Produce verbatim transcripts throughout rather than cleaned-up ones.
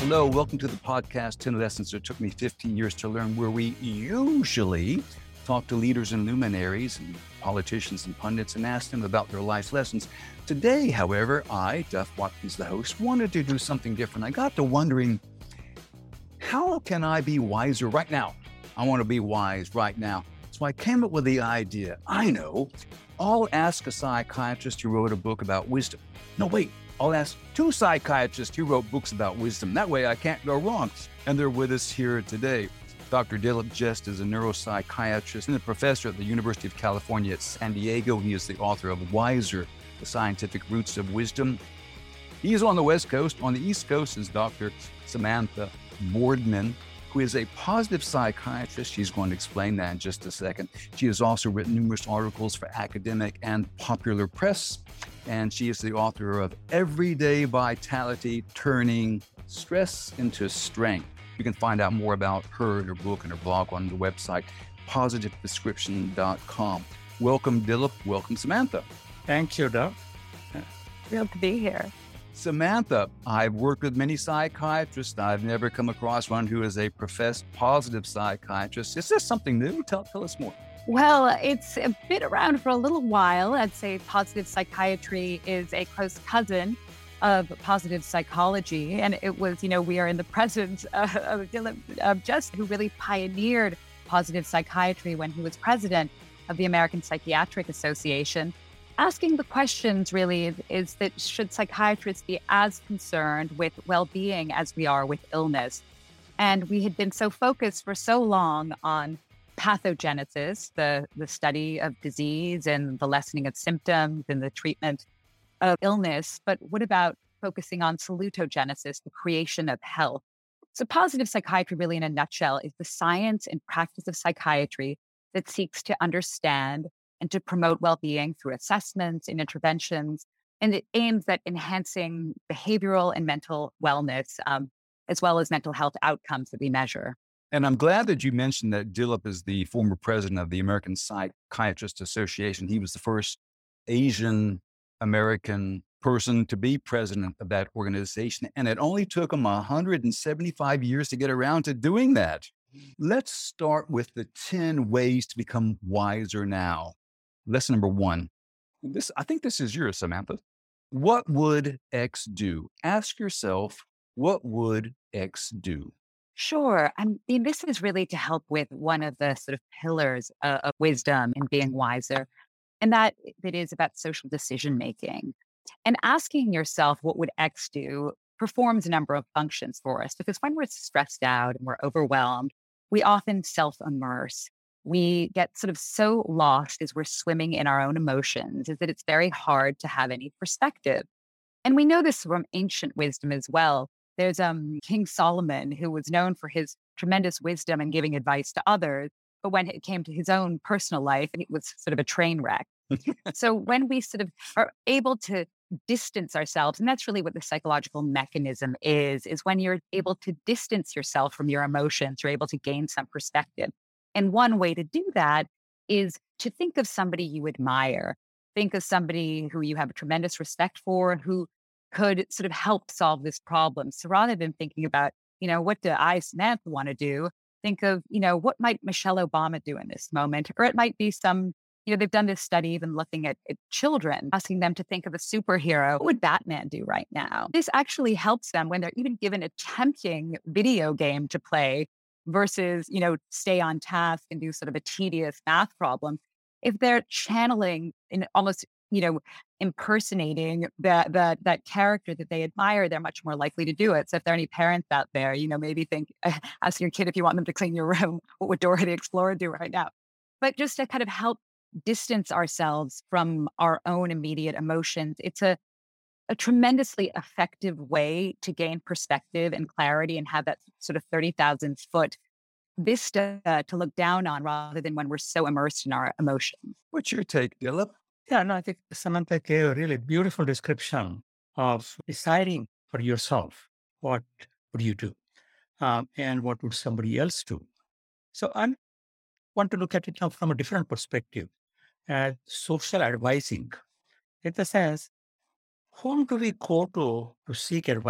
Hello, welcome to the podcast, ten Lessons It Took Me fifteen years to Learn, where we usually talk to leaders and luminaries and politicians and pundits and ask them about their life lessons. Today, however, I, Duff Watkins, the host, wanted to do something different. I got to wondering, how can I be wiser right now? I want to be wise right now. So I came up with the idea. I know, I'll ask a psychiatrist who wrote a book about wisdom. No, wait. I'll ask two psychiatrists who wrote books about wisdom. That way I can't go wrong. And they're with us here today. Doctor Dilip Jest is a neuropsychiatrist and a professor at the University of California at San Diego. He is the author of Wiser, The Scientific Roots of Wisdom. He is on the West Coast. On the East Coast is Doctor Samantha Boardman, who is a positive psychiatrist. She's going to explain that in just a second. She has also written numerous articles for academic and popular press, and she is the author of Everyday Vitality, Turning Stress into Strength. You can find out more about her and her book and her blog on the website, positive prescription dot com. Welcome, Dilip. Welcome, Samantha. Thank you, Doug. Thrilled to be here. Samantha, I've worked with many psychiatrists. I've never come across one who is a professed positive psychiatrist. Is this something new? Tell, tell us more. Well, it's been around for a little while. I'd say positive psychiatry is a close cousin of positive psychology. And it was, you know, we are in the presence of, of Dilip of Jest, who really pioneered positive psychiatry when he was president of the American Psychiatric Association. Asking the questions really is, is that should psychiatrists be as concerned with well-being as we are with illness? And we had been so focused for so long on pathogenesis, the, the study of disease and the lessening of symptoms and the treatment of illness. But what about focusing on salutogenesis, the creation of health? So positive psychiatry, really in a nutshell, is the science and practice of psychiatry that seeks to understand and to promote well-being through assessments and interventions. And it aims at enhancing behavioral and mental wellness, um, as well as mental health outcomes that we measure. And I'm glad that you mentioned that Dilip is the former president of the American Psychiatrist Association. He was the first Asian American person to be president of that organization. And it only took him one hundred seventy-five years to get around to doing that. Let's start with the ten ways to become wiser now. Lesson number one. This, I think this is yours, Samantha. What would X do? Ask yourself, what would X do? Sure. I mean, this is really to help with one of the sort of pillars uh, of wisdom and being wiser, and that it is about social decision making. And asking yourself, what would X do, performs a number of functions for us, because when we're stressed out and we're overwhelmed, we often self-immerse. We get sort of so lost as we're swimming in our own emotions is that it's very hard to have any perspective. And we know this from ancient wisdom as well. There's um, King Solomon, who was known for his tremendous wisdom and giving advice to others. But when it came to his own personal life, it was sort of a train wreck. So when we sort of are able to distance ourselves, and that's really what the psychological mechanism is, is when you're able to distance yourself from your emotions, you're able to gain some perspective. And one way to do that is to think of somebody you admire. Think of somebody who you have a tremendous respect for, who could sort of help solve this problem. So rather than thinking about, you know, what do I, Samantha, want to do? Think of, you know, what might Michelle Obama do in this moment? Or it might be some, you know, they've done this study even looking at, at children, asking them to think of a superhero. What would Batman do right now? This actually helps them when they're even given a tempting video game to play versus, you know, stay on task and do sort of a tedious math problem. If they're channeling in almost, you know, impersonating that that that character that they admire, they're much more likely to do it. So if there are any parents out there, you know, maybe think, ask your kid if you want them to clean your room, what would Dora the Explorer do right now? But just to kind of help distance ourselves from our own immediate emotions, it's a a tremendously effective way to gain perspective and clarity and have that sort of thirty thousand foot vista uh, to look down on rather than when we're so immersed in our emotions. What's your take, Dilip? Yeah, no, I think Samantha gave a really beautiful description of deciding for yourself what would you do um, and what would somebody else do. So I want to look at it now from a different perspective, as social advising, in the sense, whom do we go to to seek advice?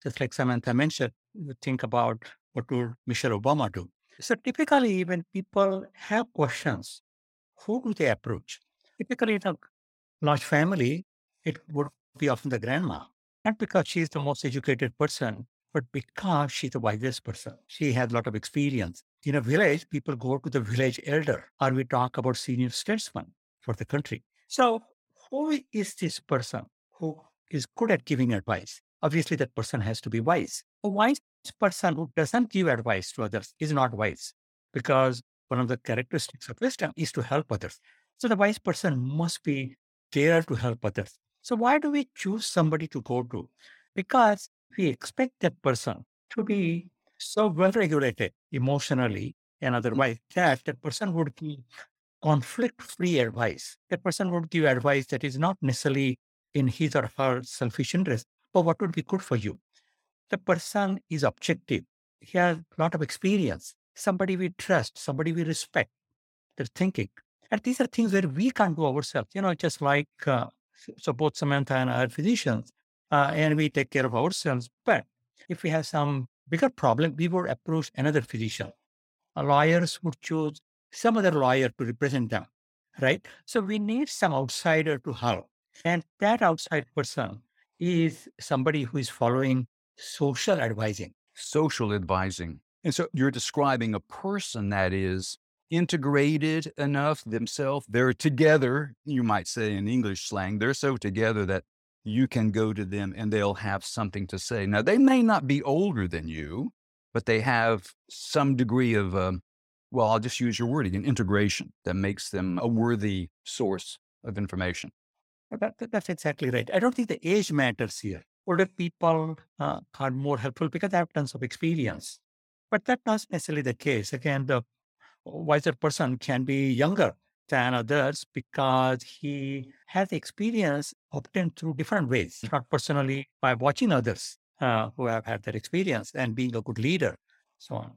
Just like Samantha mentioned, you think about what would Michelle Obama do. So typically, when people have questions, who do they approach? Typically, in a large family, it would be often the grandma, not because she's the most educated person, but because she's the wisest person. She has a lot of experience. In a village, people go to the village elder, or we talk about senior statesman for the country. So, who is this person who is good at giving advice? Obviously, that person has to be wise. A wise person who doesn't give advice to others is not wise, because one of the characteristics of wisdom is to help others. So, the wise person must be there to help others. So, why do we choose somebody to go to? Because we expect that person to be so well regulated emotionally and otherwise that that person would give conflict free advice. That person would give advice that is not necessarily in his or her selfish interest, but what would be good for you. The person is objective. He has a lot of experience. Somebody we trust, somebody we respect, their thinking. And these are things that we can't do ourselves, you know, just like, uh, so both Samantha and I are physicians, uh, and we take care of ourselves. But if we have some bigger problem, we would approach another physician. Uh, lawyers would choose some other lawyer to represent them, right? So we need some outsider to help. And that outside person is somebody who is following social advising. Social advising. And so you're describing a person that is integrated enough themselves. They're together, you might say in English slang, they're so together that you can go to them and they'll have something to say. Now, they may not be older than you, but they have some degree of, um, well, I'll just use your word again, integration that makes them a worthy source of information. That, that- that's exactly right. I don't think the age matters here. Older people uh, are more helpful because they have tons of experience. But that's not necessarily the case. Again, the wiser person can be younger than others because he has experience obtained through different ways, not personally by watching others uh, who have had that experience and being a good leader, so on.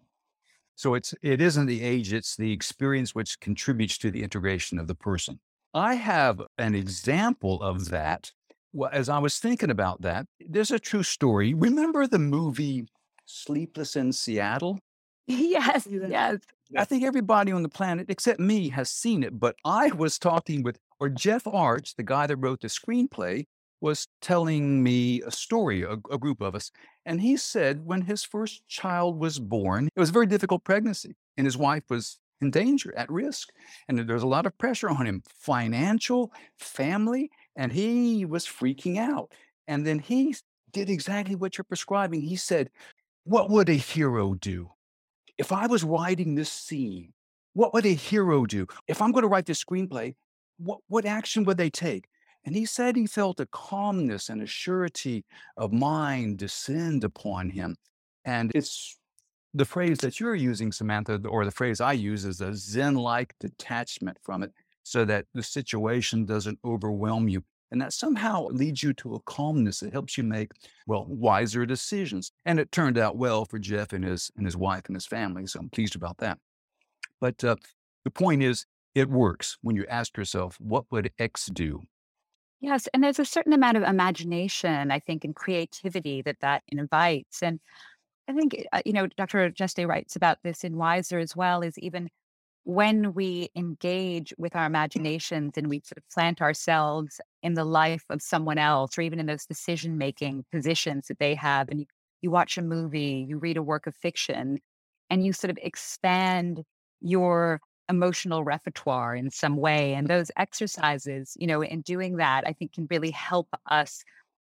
So it's it isn't the age, it's the experience which contributes to the integration of the person. I have an example of that. Well, as I was thinking about that, there's a true story. Remember the movie Sleepless in Seattle? Yes, Yeah. yes. I think everybody on the planet except me has seen it, but I was talking with, or Jeff Arch, the guy that wrote the screenplay, was telling me a story, a, a group of us. And he said when his first child was born, it was a very difficult pregnancy and his wife was in danger, at risk. And there was a lot of pressure on him, financial, family, and he was freaking out. And then he did exactly what you're prescribing. He said, what would a hero do? If I was writing this scene, what would a hero do? If I'm going to write this screenplay, what, what action would they take? And he said he felt a calmness and a surety of mind descend upon him. And it's the phrase that you're using, Samantha, or the phrase I use is a Zen-like detachment from it so that the situation doesn't overwhelm you. And that somehow leads you to a calmness that helps you make, well, wiser decisions. And it turned out well for Jeff and his and his wife and his family. So I'm pleased about that. But uh, the point is, it works when you ask yourself, what would X do? Yes, and there's a certain amount of imagination, I think, and creativity that that invites. And I think, uh, you know, Doctor Jeste writes about this in Wiser as well, is even when we engage with our imaginations and we sort of plant ourselves in the life of someone else, or even in those decision-making positions that they have, and you, you watch a movie, you read a work of fiction, and you sort of expand your emotional repertoire in some way. And those exercises, you know, in doing that, I think can really help us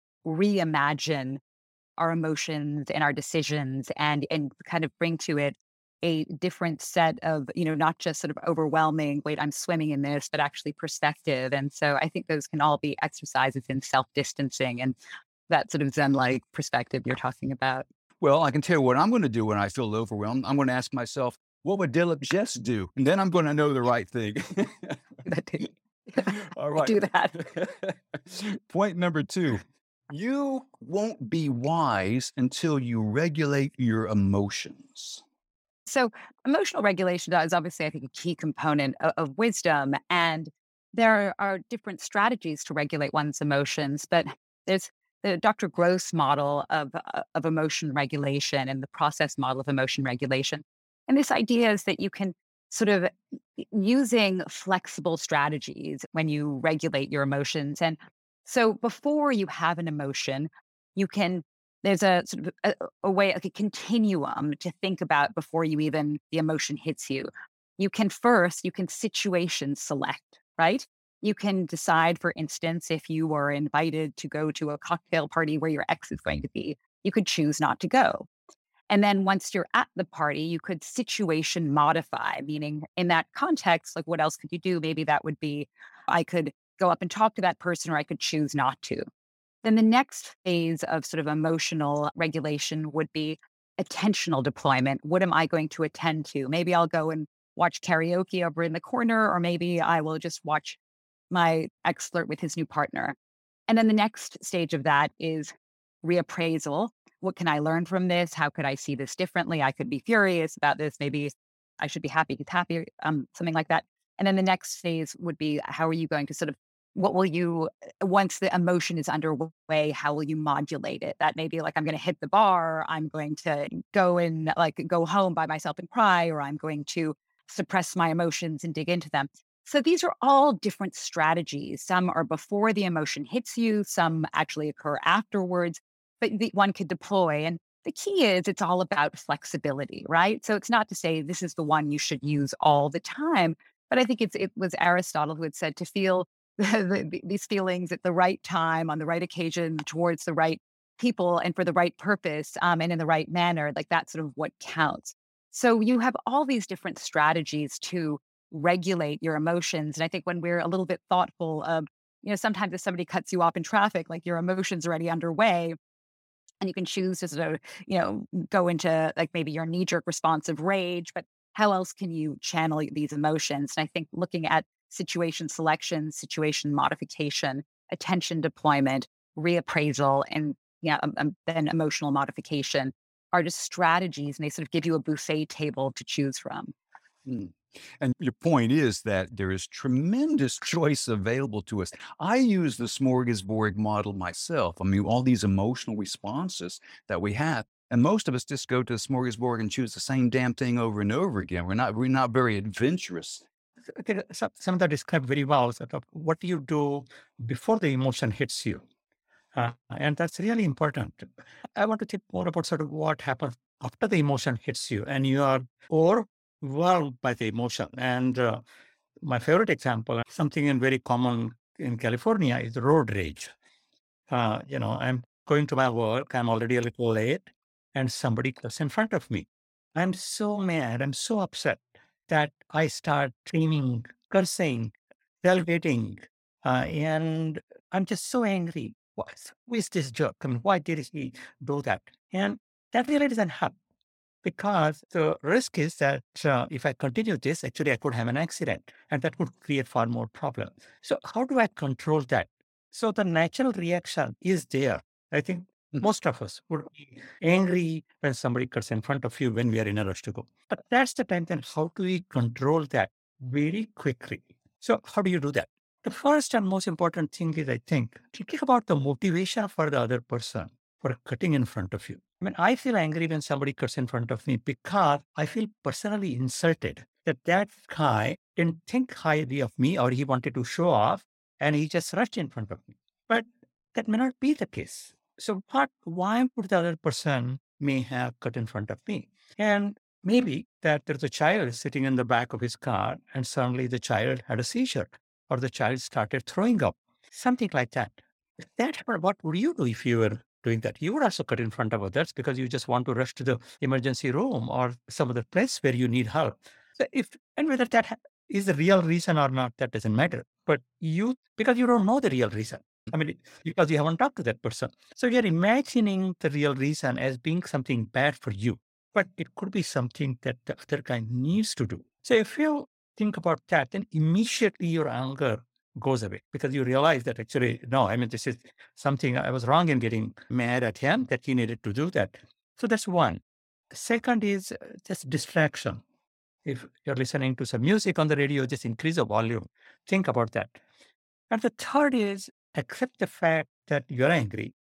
reimagine our emotions and our decisions and and kind of bring to it a different set of, you know, not just sort of overwhelming, wait, I'm swimming in this, but actually perspective. And so I think those can all be exercises in self-distancing and that sort of Zen-like perspective you're talking about. Well, I can tell you what I'm going to do when I feel overwhelmed. I'm going to ask myself, what would Dilip Jess do? And then I'm going to know the right thing. All right. Do that. Point number two. You won't be wise until you regulate your emotions. So emotional regulation is obviously, I think, a key component of, of wisdom. And there are different strategies to regulate one's emotions, but there's the Doctor Gross model of, uh, of emotion regulation and the process model of emotion regulation. And this idea is that you can sort of using flexible strategies when you regulate your emotions. And so before you have an emotion, you can, there's a sort of a, a way, like a continuum to think about before you even, the emotion hits you. You can first, you can situation select, right? You can decide, for instance, if you were invited to go to a cocktail party where your ex is going to be, you could choose not to go. And then once you're at the party, you could situation modify, meaning in that context, like what else could you do? Maybe that would be I could go up and talk to that person, or I could choose not to. Then the next phase of sort of emotional regulation would be attentional deployment. What am I going to attend to? Maybe I'll go and watch karaoke over in the corner, or maybe I will just watch my ex flirt with his new partner. And then the next stage of that is reappraisal. What can I learn from this? How could I see this differently? I could be furious about this. Maybe I should be happy. He's happy, um, something like that. And then the next phase would be, how are you going to sort of, what will you, once the emotion is underway, how will you modulate it? That may be like, I'm going to hit the bar. I'm going to go and like go home by myself and cry, or I'm going to suppress my emotions and dig into them. So these are all different strategies. Some are before the emotion hits you, some actually occur afterwards, but the, one could deploy. And the key is it's all about flexibility, right? So it's not to say this is the one you should use all the time, but I think it's it was Aristotle who had said to feel the, the, these feelings at the right time, on the right occasion, towards the right people, and for the right purpose, um, and in the right manner. Like that's sort of what counts. So you have all these different strategies to regulate your emotions. And I think when we're a little bit thoughtful of, you know, sometimes if somebody cuts you off in traffic, like your emotions already underway, and you can choose to sort of, you know, go into like maybe your knee jerk response of rage, but how else can you channel these emotions? And I think looking at situation selection, situation modification, attention deployment, reappraisal, and yeah, um, um, then emotional modification are just strategies, and they sort of give you a buffet table to choose from. Hmm. And your point is that there is tremendous choice available to us. I use the smorgasbord model myself. I mean, all these emotional responses that we have, and most of us just go to the smorgasbord and choose the same damn thing over and over again. We're not we're not very adventurous. I think some, some that described very well sort of what do you do before the emotion hits you. Uh, and that's really important. I want to think more about sort of what happens after the emotion hits you and you are overwhelmed by the emotion. And uh, my favorite example, something in very common in California, is road rage. Uh, you know, I'm going to my work, I'm already a little late, and somebody cuts in front of me. I'm so mad, I'm so upset that I start screaming, cursing, tailgating, uh, and I'm just so angry. What, who is this jerk? I mean, why did he do that? And that really doesn't help, because the risk is that uh, if I continue this, actually I could have an accident, and that could create far more problems. So how do I control that? So the natural reaction is there. I think Mhm. most of us would be angry when somebody cuts in front of you when we are in a rush to go. But that's the time then how do we control that very quickly? So how do you do that? The first and most important thing is, I think, thinking about the motivation for the other person for cutting in front of you. I mean, I feel angry when somebody cuts in front of me because I feel personally insulted that that guy didn't think highly of me, or he wanted to show off and he just rushed in front of me. But that may not be the case. So what, why would the other person may have cut in front of me? And maybe that there's a child sitting in the back of his car and suddenly the child had a seizure, or the child started throwing up, something like that. If that happened, what would you do if you were doing that? You would also cut in front of others because you just want to rush to the emergency room or some other place where you need help. So if, and whether that ha- is the real reason or not, that doesn't matter. But you, because you don't know the real reason. I mean, because you haven't talked to that person. So you're imagining the real reason as being something bad for you, but it could be something that the other guy needs to do. So if you think about that, then immediately your anger goes away because you realize that actually, no, I mean, this is something I was wrong in getting mad at him, that he needed to do that. So that's one. The second is uh, just distraction. If you're listening to some music on the radio, just increase the volume. Think about that. And the third is accept the fact that you're angry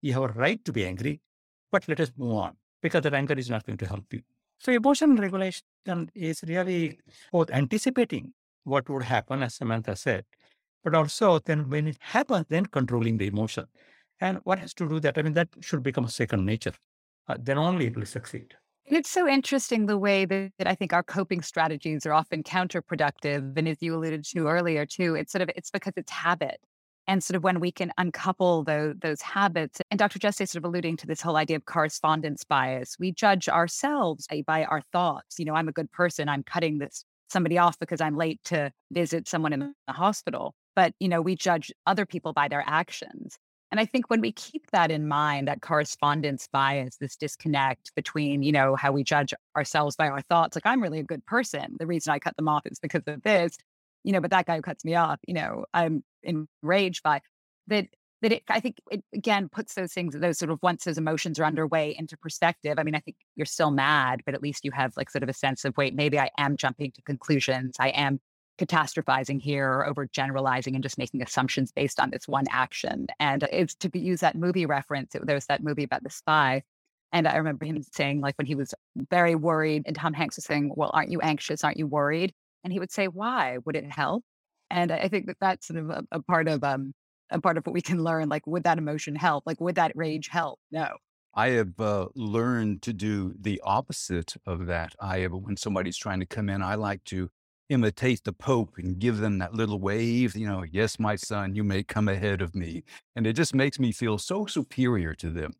You have a right to be angry, but let us move on because that anger is not going to help you. So emotional regulation is really both anticipating what would happen, as Samantha said, but also then when it happens, then controlling the emotion. And what has to do that? I mean, that should become second nature. Uh, then only it will succeed. It's so interesting the way that, that I think our coping strategies are often counterproductive. And as you alluded to earlier, too, it's sort of it's because it's habit. And sort of when we can uncouple those, those habits, and Doctor Jesse sort of alluding to this whole idea of correspondence bias, we judge ourselves by by our thoughts. You know, I'm a good person. I'm cutting this somebody off because I'm late to visit someone in the hospital. But, you know, we judge other people by their actions. And I think when we keep that in mind, that correspondence bias, this disconnect between, you know, how we judge ourselves by our thoughts, like I'm really a good person. The reason I cut them off is because of this, you know, but that guy who cuts me off, you know, I'm enraged by that. That it, I think it again puts those things, those sort of once those emotions are underway into perspective. I mean, I think you're still mad, but at least you have like sort of a sense of, wait, maybe I am jumping to conclusions. I am catastrophizing here or overgeneralizing and just making assumptions based on this one action. And it's to use that movie reference. It, there was that movie about the spy. And I remember him saying, like, when he was very worried, and Tom Hanks was saying, well, aren't you anxious? Aren't you worried? And he would say, why? Would it help? And I think that that's sort of a, a part of um a part of what we can learn. Like, would that emotion help? Like, would that rage help? No. I have uh, learned to do the opposite of that. I have, when somebody's trying to come in, I like to imitate the Pope and give them that little wave, you know, yes, my son, you may come ahead of me. And it just makes me feel so superior to them.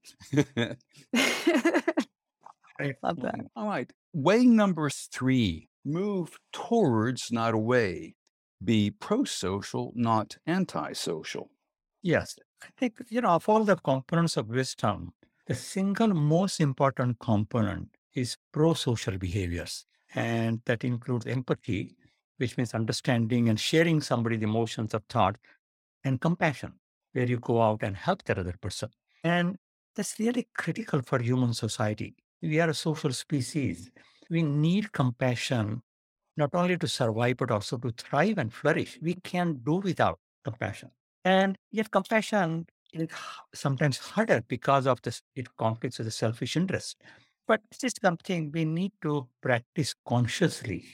Right. Love that. All right. Way number three, move towards, not away. Be pro-social, not anti-social. Yes. I think, you know, of all the components of wisdom, the single most important component is pro-social behaviors. And that includes empathy, which means understanding and sharing somebody's emotions or thought, and compassion, where you go out and help that other person. And that's really critical for human society. We are a social species. We need compassion, not only to survive, but also to thrive and flourish. We can't do without compassion. And yet compassion is sometimes harder because of this, it conflicts with the selfish interest. But this is something we need to practice consciously.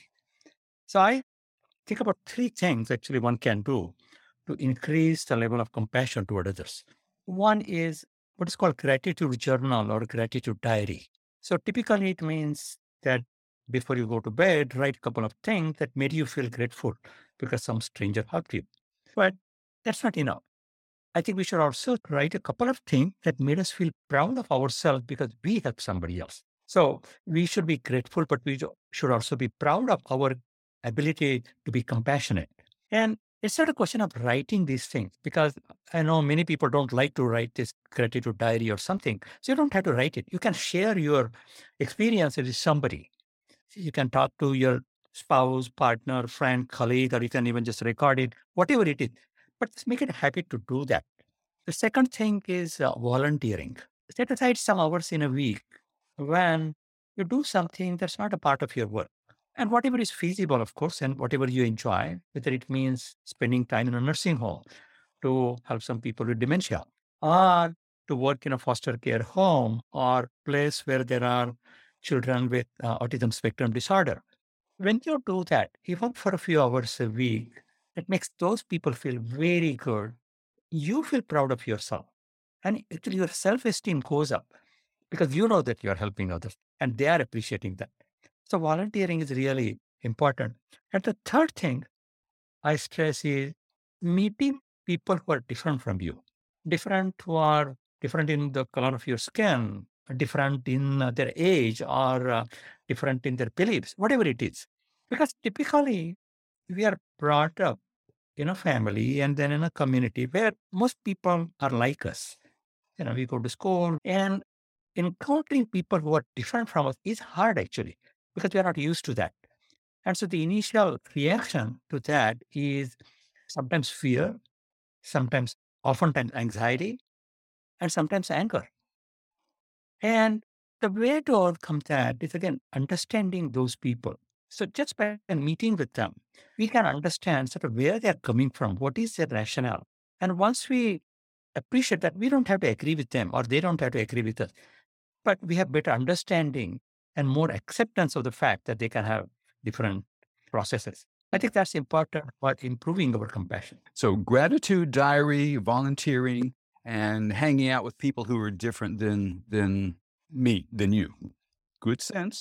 So I think about three things actually one can do to increase the level of compassion toward others. One is what is called gratitude journal or gratitude diary. So typically it means that before you go to bed, write a couple of things that made you feel grateful because some stranger helped you. But that's not enough. I think we should also write a couple of things that made us feel proud of ourselves because we helped somebody else. So we should be grateful, but we should also be proud of our ability to be compassionate. And it's not a question of writing these things because I know many people don't like to write this gratitude diary or something. So you don't have to write it. You can share your experiences with somebody. You can talk to your spouse, partner, friend, colleague, or you can even just record it, whatever it is. But just make it a habit to do that. The second thing is uh, volunteering. Set aside some hours in a week when you do something that's not a part of your work. And whatever is feasible, of course, and whatever you enjoy, whether it means spending time in a nursing home to help some people with dementia, or to work in a foster care home or place where there are children with uh, autism spectrum disorder. When you do that, even for a few hours a week, it makes those people feel very good. You feel proud of yourself. And actually, your self esteem goes up because you know that you are helping others and they are appreciating that. So, volunteering is really important. And the third thing I stress is meeting people who are different from you, different who are different in the color of your skin, different in uh, their age, or uh, different in their beliefs, whatever it is. Because typically, we are brought up in a family and then in a community where most people are like us. You know, we go to school and encountering people who are different from us is hard actually because we are not used to that. And so the initial reaction to that is sometimes fear, sometimes, oftentimes anxiety, and sometimes anger. And the way to overcome that is again understanding those people. So just by meeting with them, we can understand sort of where they're coming from, what is their rationale. And once we appreciate that we don't have to agree with them or they don't have to agree with us, but we have better understanding and more acceptance of the fact that they can have different processes. I think that's important for improving our compassion. So gratitude diary, volunteering, and hanging out with people who are different than than me, than you. Good sense.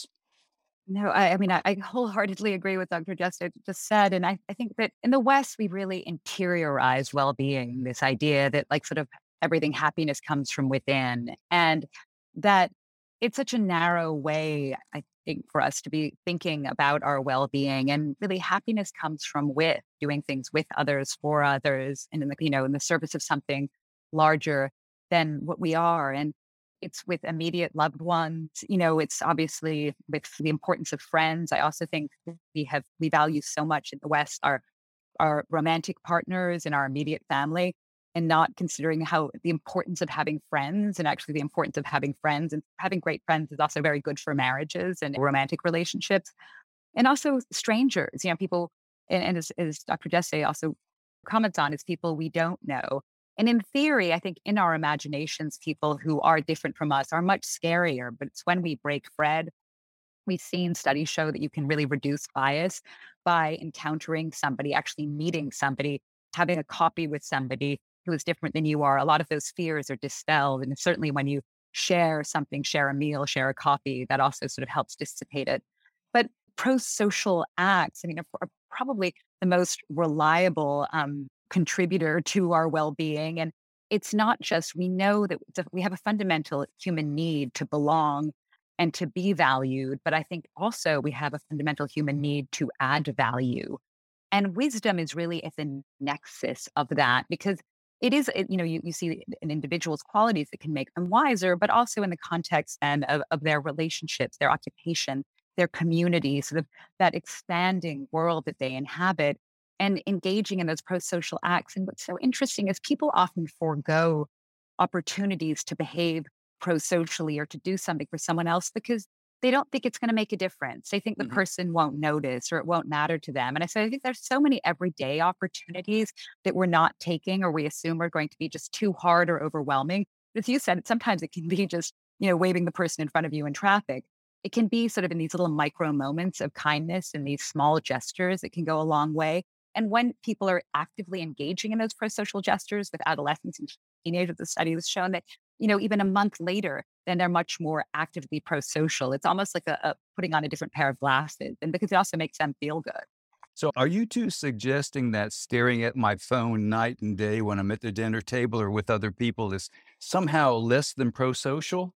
No, I, I mean, I, I wholeheartedly agree with Doctor Jester just said. And I, I think that in the West, we really interiorized well being, this idea that, like, sort of everything happiness comes from within. And that it's such a narrow way, I think, for us to be thinking about our well being. And really, happiness comes from with doing things with others, for others, and in the, you know, in the service of something larger than what we are. And it's with immediate loved ones. You know, it's obviously with the importance of friends. I also think we have we value so much in the West our our romantic partners and our immediate family, and not considering how the importance of having friends, and actually the importance of having friends and having great friends is also very good for marriages and romantic relationships, and also strangers. You know, people, and, and as, as Doctor Jesse also comments on, is people we don't know. And in theory, I think in our imaginations, people who are different from us are much scarier. But it's when we break bread, we've seen studies show that you can really reduce bias by encountering somebody, actually meeting somebody, having a coffee with somebody who is different than you are. A lot of those fears are dispelled. And certainly when you share something, share a meal, share a coffee, that also sort of helps dissipate it. But pro-social acts, I mean, are are probably the most reliable um, contributor to our well-being. And it's not just, we know that it's a- we have a fundamental human need to belong and to be valued, but I think also we have a fundamental human need to add value. And wisdom is really at the nexus of that, because it is, it- you know, you, you see an individual's qualities that can make them wiser, but also in the context then of, of their relationships, their occupation, their community, sort of that expanding world that they inhabit, and engaging in those pro-social acts. And what's so interesting is people often forego opportunities to behave pro-socially or to do something for someone else because they don't think it's going to make a difference. They think the Mhm. person won't notice or it won't matter to them. And I say, I think there's so many everyday opportunities that we're not taking, or we assume are going to be just too hard or overwhelming. As you said, sometimes it can be just, you know, waving the person in front of you in traffic. It can be sort of in these little micro moments of kindness and these small gestures that can go a long way. And when people are actively engaging in those pro-social gestures with adolescents and teenagers, the study has shown that, you know, even a month later, then they're much more actively pro-social. It's almost like a, a putting on a different pair of glasses, and because it also makes them feel good. So are you two suggesting that staring at my phone night and day when I'm at the dinner table or with other people is somehow less than pro-social?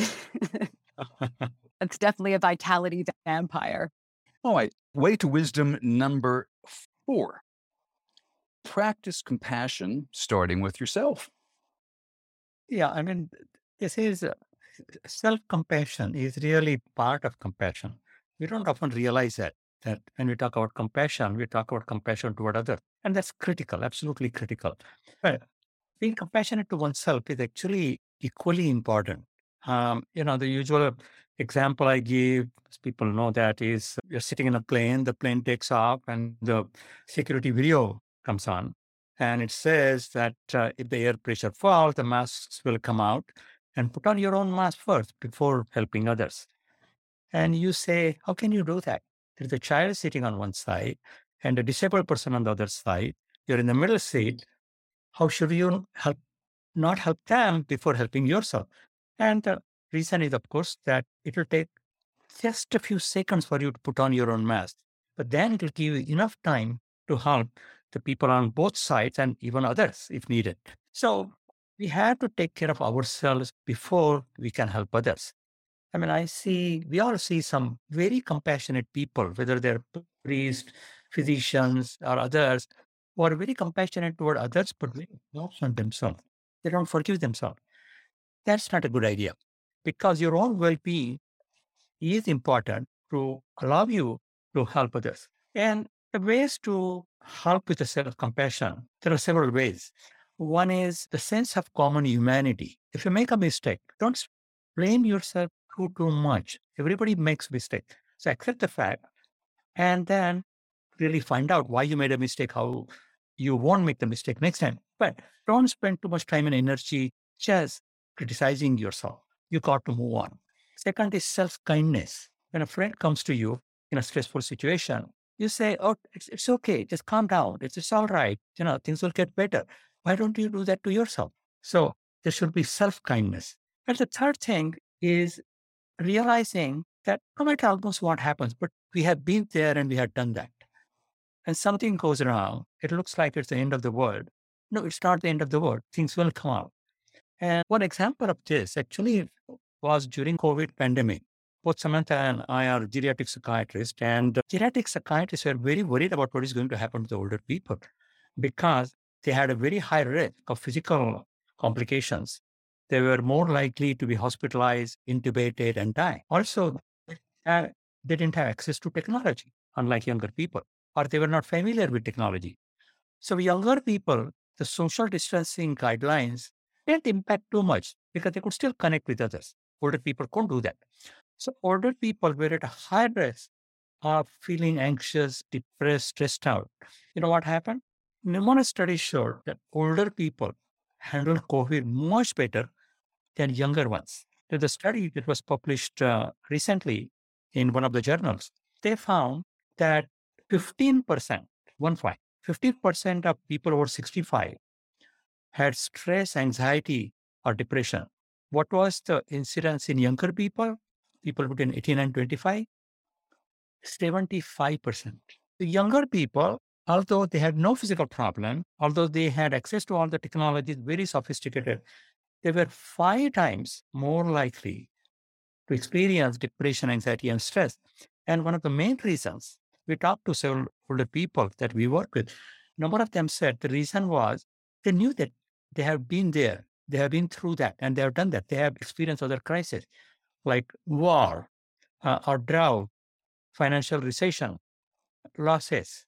It's definitely a vitality vampire. All right. Way to wisdom number four. Practice compassion starting with yourself. Yeah, I mean, this is uh, self-compassion is really part of compassion. We don't often realize that, that when we talk about compassion, we talk about compassion toward others. And that's critical, absolutely critical. But being compassionate to oneself is actually equally important. Um, you know, the usual example I give, as people know, that is you're sitting in a plane, the plane takes off, and the security video comes on. And it says that uh, if the air pressure falls, the masks will come out, and put on your own mask first before helping others. And you say, how can you do that? There's a child sitting on one side and a disabled person on the other side. You're in the middle seat. How should you help, not help them before helping yourself? And the reason is, of course, that it will take just a few seconds for you to put on your own mask. But then it will give you enough time to help the people on both sides and even others if needed. So we have to take care of ourselves before we can help others. I mean, I see, we all see some very compassionate people, whether they're priests, physicians, or others, who are very compassionate toward others, but very harsh on themselves. They don't forgive themselves. That's not a good idea, because your own well being is important to allow you to help others. And the ways to help with the self compassion, there are several ways. One is the sense of common humanity. If you make a mistake, don't s- blame yourself too, too much. Everybody makes mistakes. So accept the fact and then really find out why you made a mistake, how you won't make the mistake next time. But don't spend too much time and energy just criticizing yourself. You got to move on. Second is self-kindness. When a friend comes to you in a stressful situation, you say, oh, it's, it's okay. Just calm down. It's, it's all right. You know, things will get better. Why don't you do that to yourself? So there should be self-kindness. And the third thing is realizing that no matter almost what happens, but we have been there and we have done that. And something goes wrong. It looks like it's the end of the world. No, it's not the end of the world. Things will come out. And one example of this actually was during COVID pandemic. Both Samantha and I are geriatric psychiatrists, and geriatric psychiatrists were very worried about what is going to happen to the older people because they had a very high risk of physical complications. They were more likely to be hospitalized, intubated, and die. Also, uh, they didn't have access to technology, unlike younger people, or they were not familiar with technology. So younger people, the social distancing guidelines didn't impact too much because they could still connect with others. Older people couldn't do that. So older people were at a high risk of feeling anxious, depressed, stressed out. You know what happened? Numerous studies showed that older people handled COVID much better than younger ones. There's a study that was published uh, recently in one of the journals. They found that fifteen percent, one five, fifteen percent of people over sixty-five had stress, anxiety, or depression. What was the incidence in younger people? People between eighteen and twenty-five? seventy-five percent. The younger people, although they had no physical problem, although they had access to all the technologies, very sophisticated, they were five times more likely to experience depression, anxiety, and stress. And one of the main reasons, we talked to several older people that we work with, a number of them said the reason was they knew that they have been there, they have been through that, and they have done that. They have experienced other crises like war uh, or drought, financial recession, losses.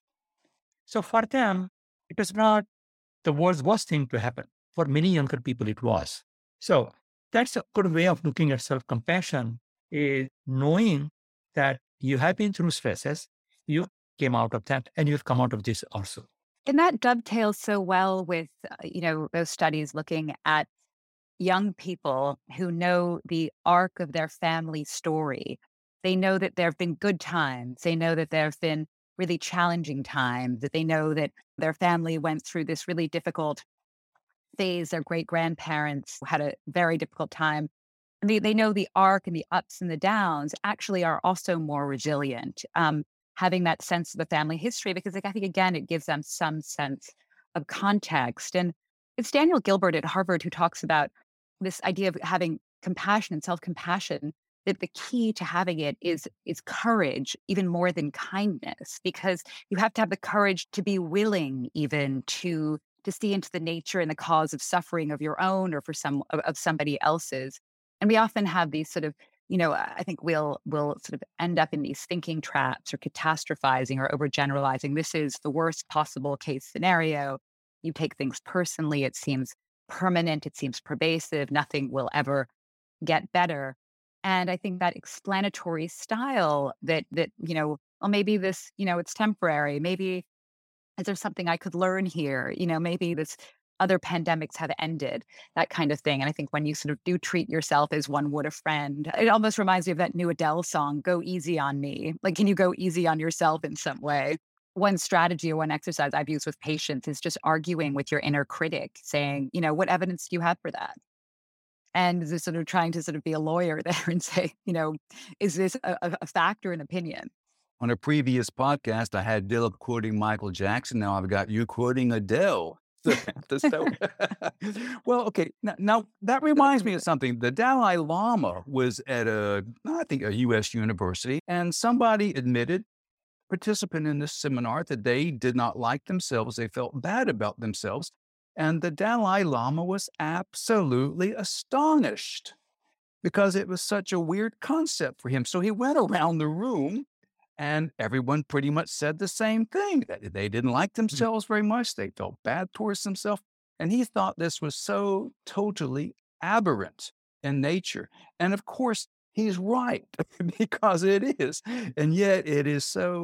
So for them, it was not the world's worst thing to happen. For many younger people, it was. So that's a good way of looking at self-compassion, is knowing that you have been through stresses, you came out of that, and you've come out of this also. And that dovetails so well with, uh, you know, those studies looking at young people who know the arc of their family story. They know that there have been good times. They know that there have been really challenging times, that they know that their family went through this really difficult phase. Their great grandparents had a very difficult time. And they, they know the arc and the ups and the downs actually are also more resilient. Um, having that sense of the family history, because like, I think, again, it gives them some sense of context. And it's Daniel Gilbert at Harvard who talks about this idea of having compassion and self-compassion, that the key to having it is, is courage, even more than kindness, because you have to have the courage to be willing even to, to see into the nature and the cause of suffering of your own or for some of, of somebody else's. And we often have these sort of, you know, I think we'll, we'll sort of end up in these thinking traps or catastrophizing or overgeneralizing. This is the worst possible case scenario. You take things personally. It seems permanent. It seems pervasive. Nothing will ever get better. And I think that explanatory style that, that, you know, well, maybe this, you know, it's temporary. Maybe is there something I could learn here? You know, maybe this other pandemics have ended, that kind of thing. And I think when you sort of do treat yourself as one would a friend, it almost reminds me of that new Adele song, Go Easy on Me. Like, can you go easy on yourself in some way? One strategy or one exercise I've used with patients is just arguing with your inner critic, saying, you know, what evidence do you have for that? And just sort of trying to sort of be a lawyer there and say, you know, is this a, a fact or an opinion? On a previous podcast, I had Dilip quoting Michael Jackson. Now I've got you quoting Adele. So, well, okay. Now, now, that reminds me of something. The Dalai Lama was at a, I think, a U S university, and somebody admitted, participant in this seminar, that they did not like themselves. They felt bad about themselves. And the Dalai Lama was absolutely astonished because it was such a weird concept for him. So he went around the room and everyone pretty much said the same thing, that they didn't like themselves very much. They felt bad towards themselves. And he thought this was so totally aberrant in nature. And of course, he's right, because it is. And yet it is so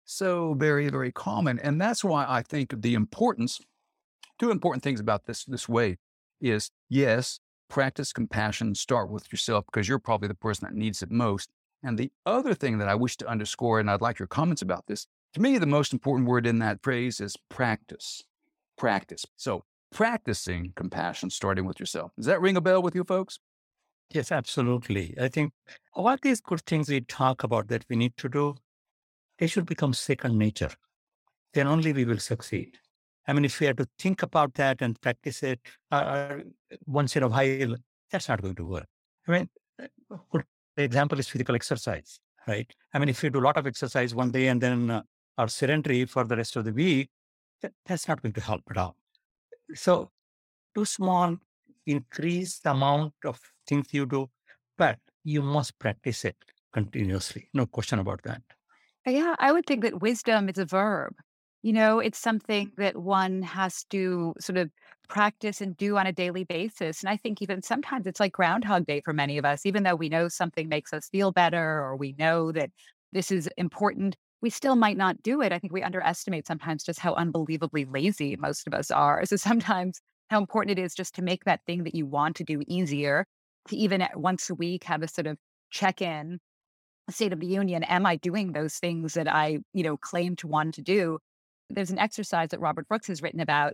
So very, very common. And that's why I think the importance, two important things about this this way is, yes, practice compassion, start with yourself because you're probably the person that needs it most. And the other thing that I wish to underscore, and I'd like your comments about this, to me, the most important word in that phrase is practice. Practice. So practicing compassion, starting with yourself. Does that ring a bell with you folks? Yes, absolutely. I think all these good things we talk about that we need to do, they should become second nature. Then only we will succeed. I mean, if we have to think about that and practice it uh, once in a while, that's not going to work. I mean, uh, good example is physical exercise, right? I mean, if you do a lot of exercise one day and then uh, are sedentary for the rest of the week, that, that's not going to help at all. So, too small, increase the amount of things you do, but you must practice it continuously. No question about that. Yeah, I would think that wisdom is a verb. You know, it's something that one has to sort of practice and do on a daily basis. And I think even sometimes it's like Groundhog Day for many of us, even though we know something makes us feel better or we know that this is important, we still might not do it. I think we underestimate sometimes just how unbelievably lazy most of us are. So sometimes how important it is just to make that thing that you want to do easier, to even at once a week have a sort of check in State of the Union, am I doing those things that I, you know, claim to want to do? There's an exercise that Robert Brooks has written about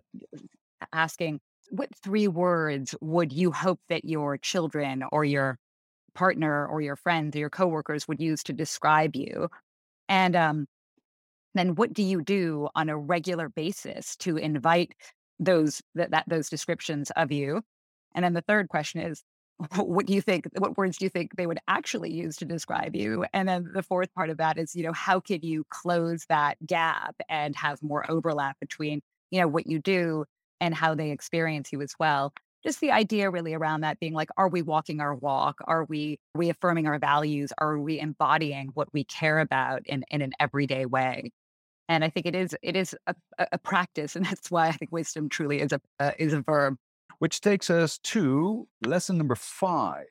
asking, what three words would you hope that your children or your partner or your friends or your coworkers would use to describe you? And um, then what do you do on a regular basis to invite those that, that those descriptions of you? And then the third question is, what do you think, what words do you think they would actually use to describe you? And then the fourth part of that is, you know, how can you close that gap and have more overlap between, you know, what you do and how they experience you as well? Just the idea really around that being like, are we walking our walk? Are we reaffirming our values? Are we embodying what we care about in, in an everyday way? And I think it is it is a, a a practice, and that's why I think wisdom truly is a uh, is a verb. Which takes us to lesson number five,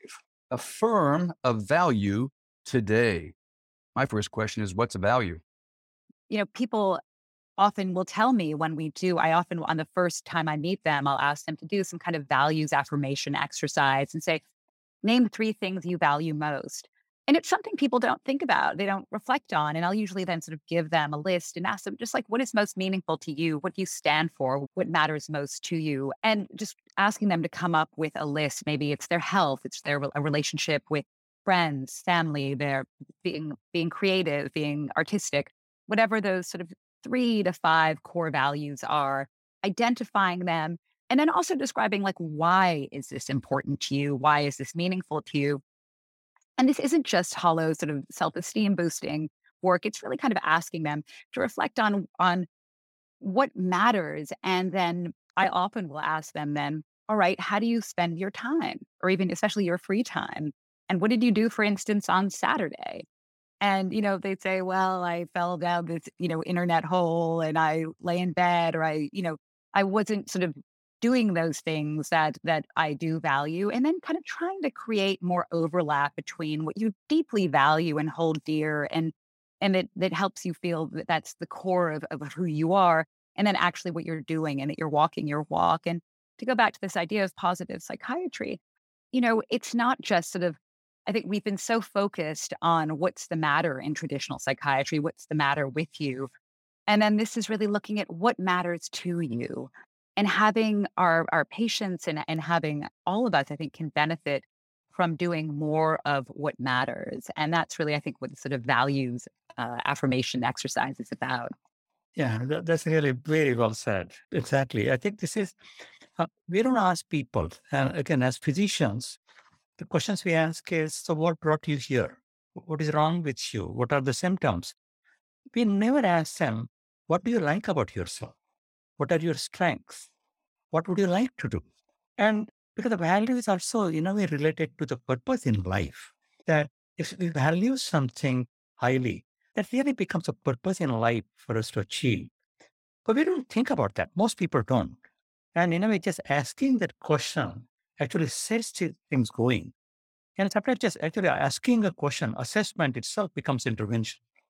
affirm a value today. My first question is, what's a value? You know, people often will tell me when we do, I often, on the first time I meet them, I'll ask them to do some kind of values affirmation exercise and say, name three things you value most. And it's something people don't think about, they don't reflect on. And I'll usually then sort of give them a list and ask them, just like, what is most meaningful to you? What do you stand for? What matters most to you? And just asking them to come up with a list. Maybe it's their health, it's their a relationship with friends, family, their being being creative, being artistic, whatever those sort of three to five core values are, identifying them, and then also describing like, why is this important to you? Why is this meaningful to you? And this isn't just hollow sort of self-esteem boosting work. It's really kind of asking them to reflect on on what matters. And then I often will ask them then, all right, how do you spend your time? Or even especially your free time? And what did you do, for instance, on Saturday? And, you know, they'd say, well, I fell down this, you know, internet hole and I lay in bed, or I, you know, I wasn't sort of doing those things that that I do value, and then kind of trying to create more overlap between what you deeply value and hold dear, and and that that helps you feel that that's the core of, of who you are, and then actually what you're doing and that you're walking your walk. And to go back to this idea of positive psychiatry, you know, it's not just sort of, I think we've been so focused on what's the matter in traditional psychiatry, what's the matter with you. And then this is really looking at what matters to you, and having our, our patients and, and having all of us, I think, can benefit from doing more of what matters. And that's really, I think, what the sort of values uh, affirmation exercise is about. Yeah, that, that's really very well said. Exactly. I think this is, uh, we don't ask people, and again, as physicians, the questions we ask is, so what brought you here? What is wrong with you? What are the symptoms? We never ask them, what do you like about yourself? What are your strengths? What would you like to do? And because the value is also, in a way, related to the purpose in life, that if we value something highly, that really becomes a purpose in life for us to achieve. But we don't think about that. Most people don't. And in a way, just asking that question actually sets the things going. And sometimes just actually asking a question, assessment itself becomes intervention.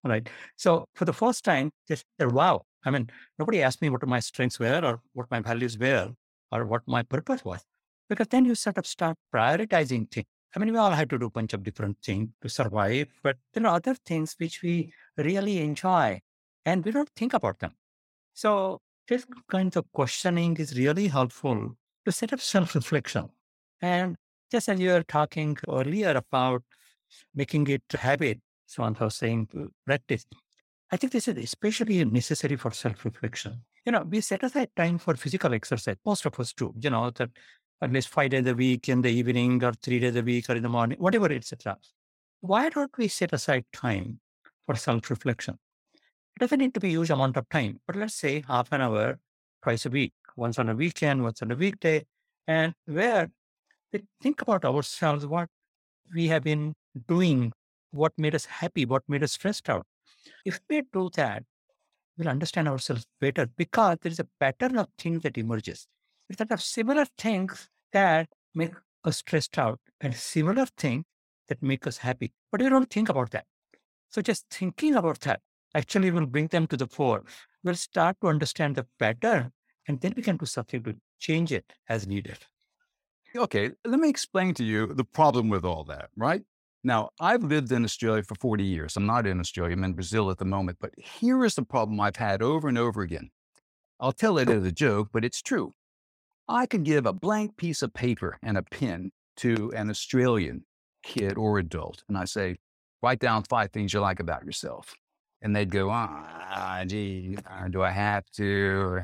right? So for the first time, just said, wow. I mean, nobody asked me what my strengths were or what my values were or what my purpose was. Because then you sort of start prioritizing things. I mean, we all have to do a bunch of different things to survive, but there are other things which we really enjoy and we don't think about them. So this kind of questioning is really helpful to set up self-reflection. And just as you were talking earlier about making it a habit, Samantha was saying uh, practice. I think this is especially necessary for self-reflection. You know, we set aside time for physical exercise. Most of us do, you know, that at least five days a week in the evening or three days a week or in the morning, whatever, et cetera. Why don't we set aside time for self-reflection? It doesn't need to be a huge amount of time, but let's say half an hour twice a week, once on a weekend, once on a weekday, and where we think about ourselves, what we have been doing, what made us happy, what made us stressed out. If we do that, we'll understand ourselves better because there is a pattern of things that emerges. It's that of similar things that make us stressed out and similar things that make us happy. But we don't think about that. So just thinking about that actually will bring them to the fore. We'll start to understand the pattern and then we can do something to change it as needed. Okay, let me explain to you the problem with all that, right? Now, I've lived in Australia for forty years. I'm not in Australia, I'm in Brazil at the moment, but here is the problem I've had over and over again. I'll tell it as a joke, but it's true. I could give a blank piece of paper and a pen to an Australian kid or adult, and I say, write down five things you like about yourself. And they'd go, ah, gee, uh, do I have to?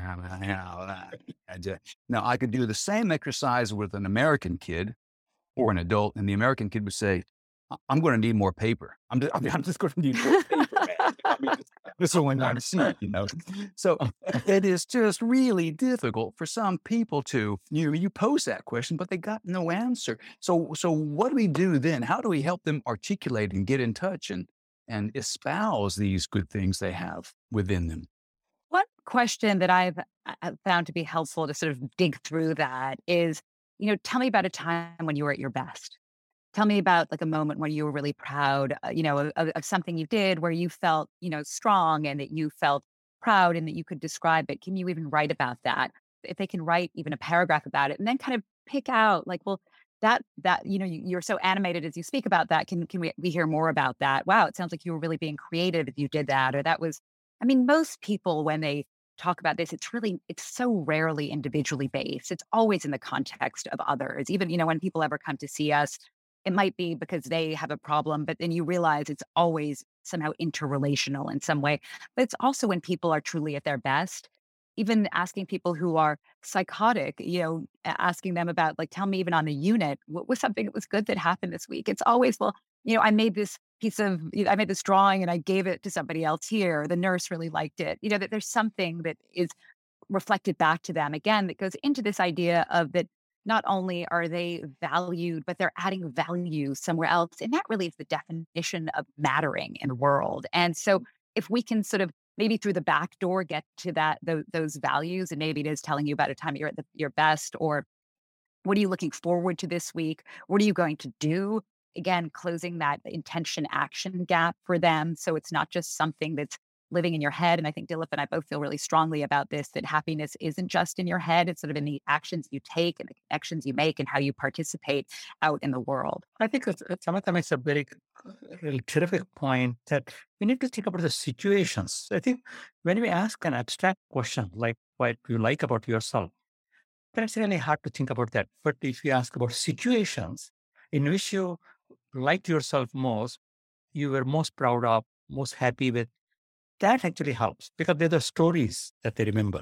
Now, I could do the same exercise with an American kid or an adult, and the American kid would say, I'm going to need more paper. I'm just, I'm just going to need more paper, man. I mean, this is what I'm seeing, you know. So it is just really difficult for some people to, you you pose that question, but they got no answer. So, so what do we do then? How do we help them articulate and get in touch and and espouse these good things they have within them? One question that I've uh, found to be helpful to sort of dig through that is, you know, tell me about a time when you were at your best. Tell me about like a moment when you were really proud, uh, you know, of, of something you did where you felt, you know, strong and that you felt proud and that you could describe it. Can you even write about that? If they can write even a paragraph about it and then kind of pick out like, well, that, that, you know, you, you're so animated as you speak about that. Can, can we, we hear more about that? Wow. It sounds like you were really being creative if you did that, or that was, I mean, most people, when they talk about this, it's really, it's so rarely individually based. It's always in the context of others. Even, you know, when people ever come to see us, it might be because they have a problem, but then you realize it's always somehow interrelational in some way. But it's also when people are truly at their best, even asking people who are psychotic, you know, a- asking them about, like, tell me even on the unit, what was something that was good that happened this week? It's always, well, you know, I made this piece of, you know, I made this drawing and I gave it to somebody else here. The nurse really liked it. You know, that there's something that is reflected back to them again that goes into this idea of that not only are they valued, but they're adding value somewhere else. And that really is the definition of mattering in the world. And so if we can sort of maybe through the back door get to that those, those values, and maybe it is telling you about a time you're at the, your best, or what are you looking forward to this week? What are you going to do? Again, closing that intention action gap for them. So it's not just something that's living in your head. And I think Dilip and I both feel really strongly about this, that happiness isn't just in your head. It's sort of in the actions you take and the connections you make and how you participate out in the world. I think it's, it's, Samantha makes a very uh, really terrific point that we need to think about the situations. I think when we ask an abstract question like what you like about yourself, then it's really hard to think about that. But if you ask about situations in which you liked yourself most, you were most proud of, most happy with, that actually helps because they're the stories that they remember.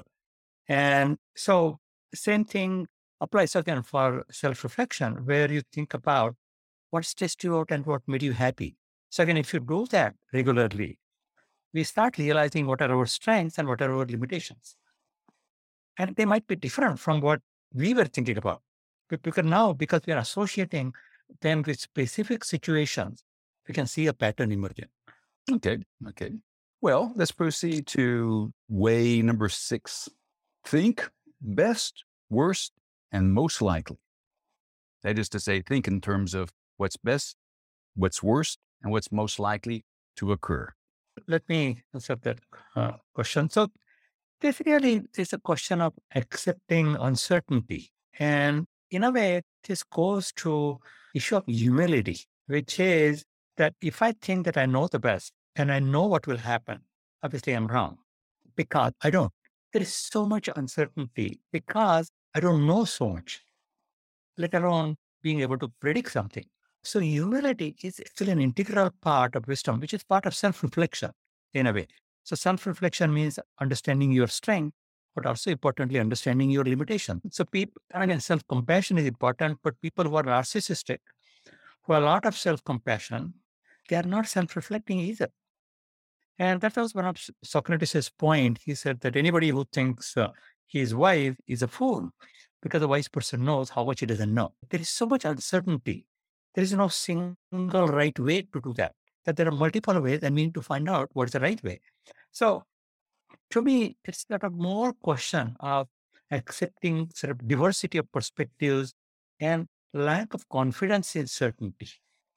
And so same thing applies again for self-reflection, where you think about what stressed you out and what made you happy. So again, if you do that regularly, we start realizing what are our strengths and what are our limitations. And they might be different from what we were thinking about. But because now, because we are associating them with specific situations, we can see a pattern emerging. Okay, okay. Well, let's proceed to way number six. Think best, worst, and most likely. That is to say, think in terms of what's best, what's worst, and what's most likely to occur. Let me answer that uh, question. So this really is a question of accepting uncertainty. And in a way, this goes to issue of humility, which is that if I think that I know the best and I know what will happen, obviously I'm wrong because I don't. There is so much uncertainty because I don't know so much, let alone being able to predict something. So humility is actually an integral part of wisdom, which is part of self-reflection in a way. So self-reflection means understanding your strength, but also importantly, understanding your limitation. So people, again, self-compassion is important, but people who are narcissistic, who have a lot of self-compassion, they are not self-reflecting either. And that was one of S- Socrates' point. He said that anybody who thinks uh, he is wise is a fool because a wise person knows how much he doesn't know. There is so much uncertainty. There is no single right way to do that. That there are multiple ways and we need to find out what's the right way. So to me, it's not a more question of accepting sort of diversity of perspectives and lack of confidence in certainty.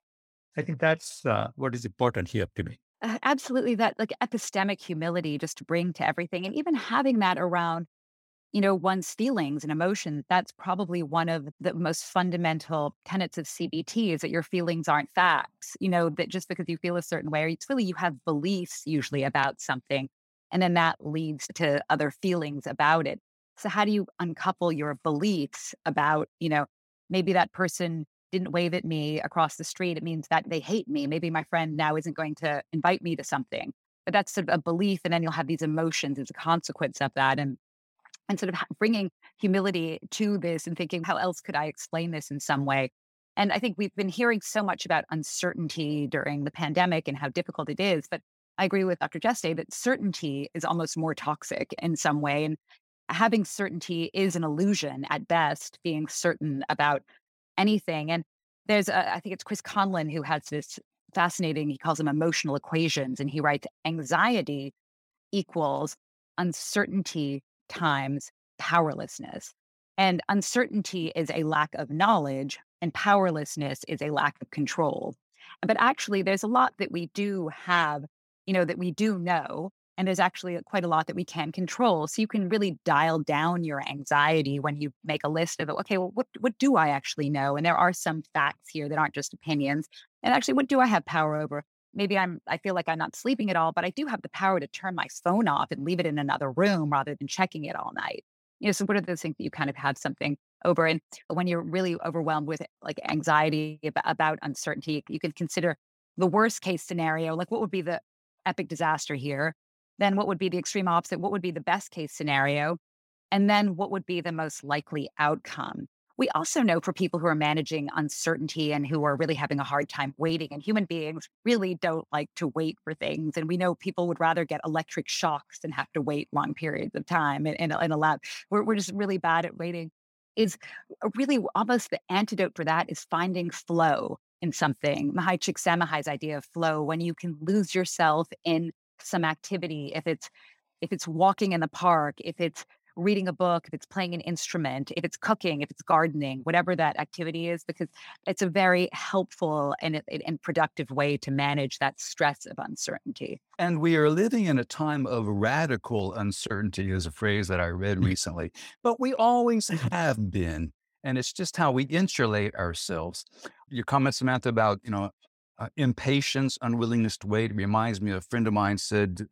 I think that's uh, what is important here to me. Uh, absolutely, that like epistemic humility just to bring to everything, and even having that around, you know, one's feelings and emotions. That's probably one of the most fundamental tenets of C B T is that your feelings aren't facts. You know, that just because you feel a certain way, it's really you have beliefs usually about something, and then that leads to other feelings about it. So how do you uncouple your beliefs about, you know, maybe that person didn't wave at me across the street. It means that they hate me. Maybe my friend now isn't going to invite me to something. But that's sort of a belief, and then you'll have these emotions as a consequence of that. And and sort of ha- bringing humility to this and thinking, how else could I explain this in some way? And I think we've been hearing so much about uncertainty during the pandemic and how difficult it is. But I agree with Doctor Jeste that certainty is almost more toxic in some way. And having certainty is an illusion at best, being certain about anything. And there's, a, I think it's Chris Conlon who has this fascinating, he calls them emotional equations. And he writes anxiety equals uncertainty times powerlessness. And uncertainty is a lack of knowledge, and powerlessness is a lack of control. But actually, there's a lot that we do have, you know, that we do know. And there's actually quite a lot that we can control. So you can really dial down your anxiety when you make a list of, okay, well, what, what do I actually know? And there are some facts here that aren't just opinions. And actually, what do I have power over? Maybe I'm I feel like I'm not sleeping at all, but I do have the power to turn my phone off and leave it in another room rather than checking it all night. You know, so what are those things that you kind of have something over? And when you're really overwhelmed with like anxiety about, about uncertainty, you can consider the worst case scenario, like what would be the epic disaster here? Then what would be the extreme opposite? What would be the best case scenario? And then what would be the most likely outcome? We also know for people who are managing uncertainty and who are really having a hard time waiting, and human beings really don't like to wait for things. And we know people would rather get electric shocks than have to wait long periods of time in, in, a- in a lab. We're, we're just really bad at waiting. Is really almost the antidote for that is finding flow in something. Mahai Csikszentmihalyi's idea of flow, when you can lose yourself in some activity, if it's if it's walking in the park, if it's reading a book, if it's playing an instrument, if it's cooking, if it's gardening, whatever that activity is, because it's a very helpful and, and productive way to manage that stress of uncertainty. And we are living in a time of radical uncertainty, is a phrase that I read recently, but we always have been. And it's just how we insulate ourselves. Your comment, Samantha, about, you know, uh, impatience, unwillingness to wait reminds me of a friend of mine said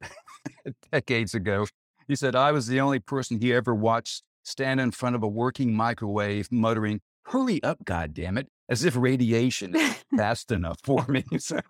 decades ago. He said, I was the only person he ever watched stand in front of a working microwave muttering, hurry up, goddammit, as if radiation is fast enough for me. So,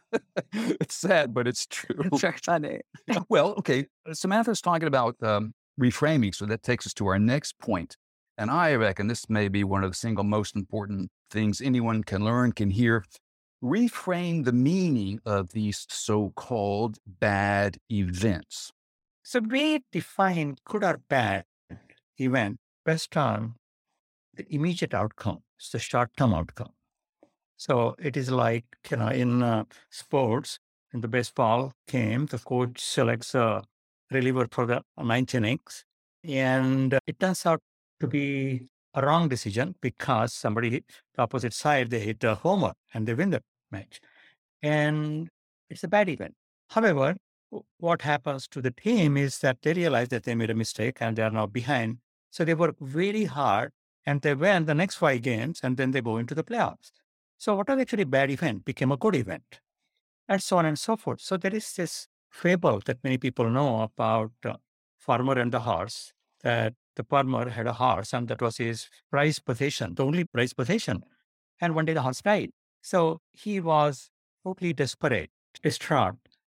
it's sad, but it's true. It's very funny. Well, okay. Samantha's talking about um, reframing. So that takes us to our next point. And I reckon this may be one of the single most important things anyone can learn, can hear. Reframe the meaning of these so-called bad events. So we define good or bad event based on the immediate outcome. It's the short-term outcome. So it is like, you know, in uh, sports, in the baseball game, the coach selects a reliever for the ninth innings, and uh, it turns out to be a wrong decision because somebody hit the opposite side, they hit a homer and they win the match. And it's a bad event. However, what happens to the team is that they realize that they made a mistake and they are now behind. So they work very hard and they win the next five games and then they go into the playoffs. So what was actually a bad event became a good event, and so on and so forth. So there is this fable that many people know about uh, farmer and the horse, that the farmer had a horse and that was his prized possession, the only prized possession. And one day the horse died. So he was totally desperate, distraught,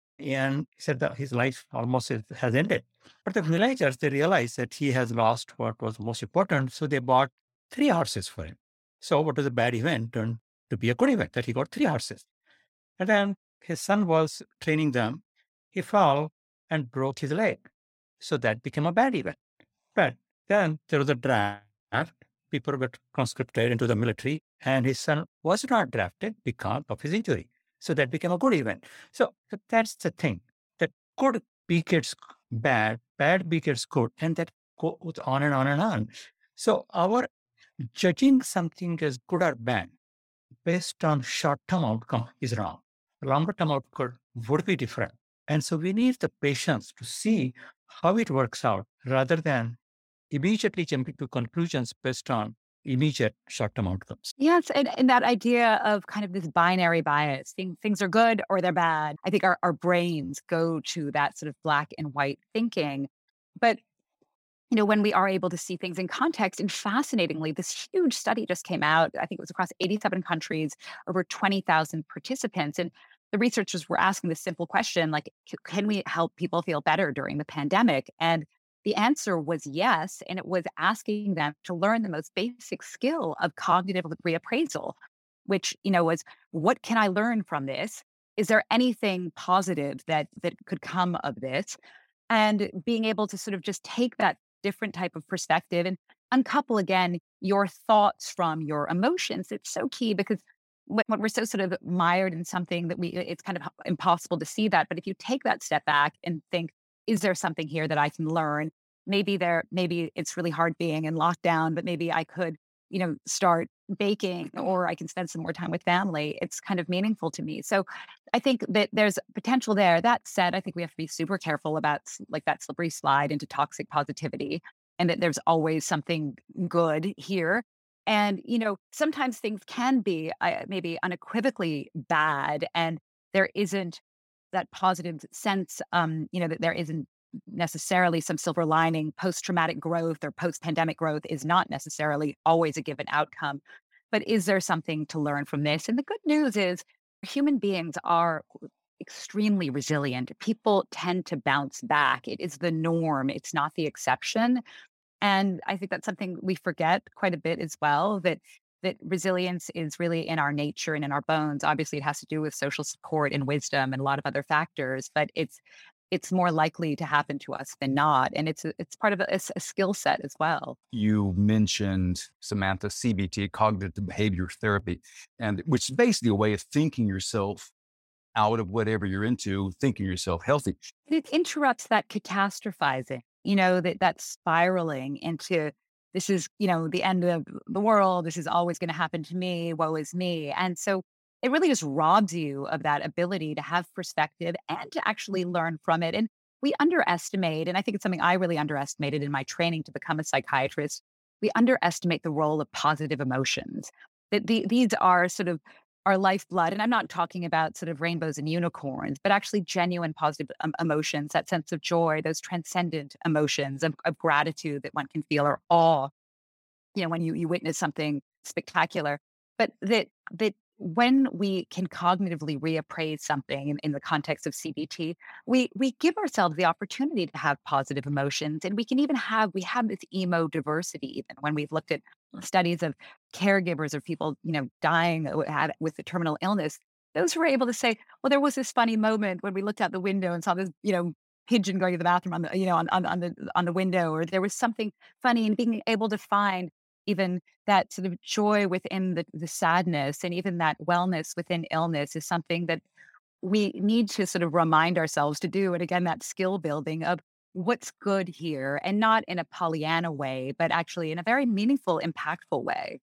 and he said that his life almost is, has ended. But the villagers, they realized that he has lost what was most important. So they bought three horses for him. So what was a bad event turned to be a good event, that he got three horses. And then his son was training them. He fell and broke his leg. So that became a bad event. But then there was a draft. People were conscripted into the military, and his son was not drafted because of his injury. So that became a good event. So, so that's the thing, that good begets bad, bad begets good, and that goes on and on and on. So our judging something as good or bad based on short-term outcome is wrong. Longer-term outcome would be different. And so we need the patience to see how it works out rather than immediately jumping to conclusions based on immediate short-term outcomes. Yes, and, and that idea of kind of this binary bias, thing, things are good or they're bad. I think our, our brains go to that sort of black and white thinking. But you know, when we are able to see things in context, and fascinatingly, this huge study just came out. I think it was across eighty-seven countries, over twenty thousand participants. And the researchers were asking this simple question, like, c- can we help people feel better during the pandemic? And the answer was yes. And it was asking them to learn the most basic skill of cognitive reappraisal, which, you know, was, what can I learn from this? Is there anything positive that that could come of this? And being able to sort of just take that different type of perspective and uncouple again your thoughts from your emotions. It's so key because when when we're so sort of mired in something that we, it's kind of impossible to see that. But if you take that step back and think, is there something here that I can learn? Maybe there, maybe it's really hard being in lockdown, but maybe I could, you know, start baking, or I can spend some more time with family. It's kind of meaningful to me. So I think that there's potential there. That said, I think we have to be super careful about s- like that slippery slide into toxic positivity, and that there's always something good here. And, you know, sometimes things can be uh, maybe unequivocally bad, and there isn't that positive sense, um, you know, that there isn't necessarily some silver lining. Post-traumatic growth or post-pandemic growth is not necessarily always a given outcome. But is there something to learn from this? And the good news is human beings are extremely resilient. People tend to bounce back. It is the norm, it's not the exception. And I think that's something we forget quite a bit as well, that that resilience is really in our nature and in our bones. Obviously, it has to do with social support and wisdom and a lot of other factors, but it's it's more likely to happen to us than not. And it's a, it's part of a, a skill set as well. You mentioned, Samantha, C B T, cognitive behavior therapy, and which is basically a way of thinking yourself out of whatever you're into, thinking yourself healthy. It interrupts that catastrophizing, you know, that that spiraling into, this is, you know, the end of the world. This is always going to happen to me. Woe is me. And so it really just robs you of that ability to have perspective and to actually learn from it. And we underestimate, and I think it's something I really underestimated in my training to become a psychiatrist. We underestimate the role of positive emotions. That the, these are sort of our lifeblood. And I'm not talking about sort of rainbows and unicorns, but actually genuine positive um, emotions, that sense of joy, those transcendent emotions of, of gratitude that one can feel, or awe, you know, when you, you witness something spectacular. But that, that when we can cognitively reappraise something in, in the context of C B T, we, we give ourselves the opportunity to have positive emotions. And we can even have, we have this emo diversity, even when we've looked at studies of caregivers or people, you know, dying w- had- with the terminal illness, those who were able to say, well, there was this funny moment when we looked out the window and saw this, you know, pigeon going to the bathroom on the, you know, on, on, on the, on the window, or there was something funny, and being able to find even that sort of joy within the, the sadness, and even that wellness within illness is something that we need to sort of remind ourselves to do. And again, that skill building of what's good here, and not in a Pollyanna way, but actually in a very meaningful, impactful way.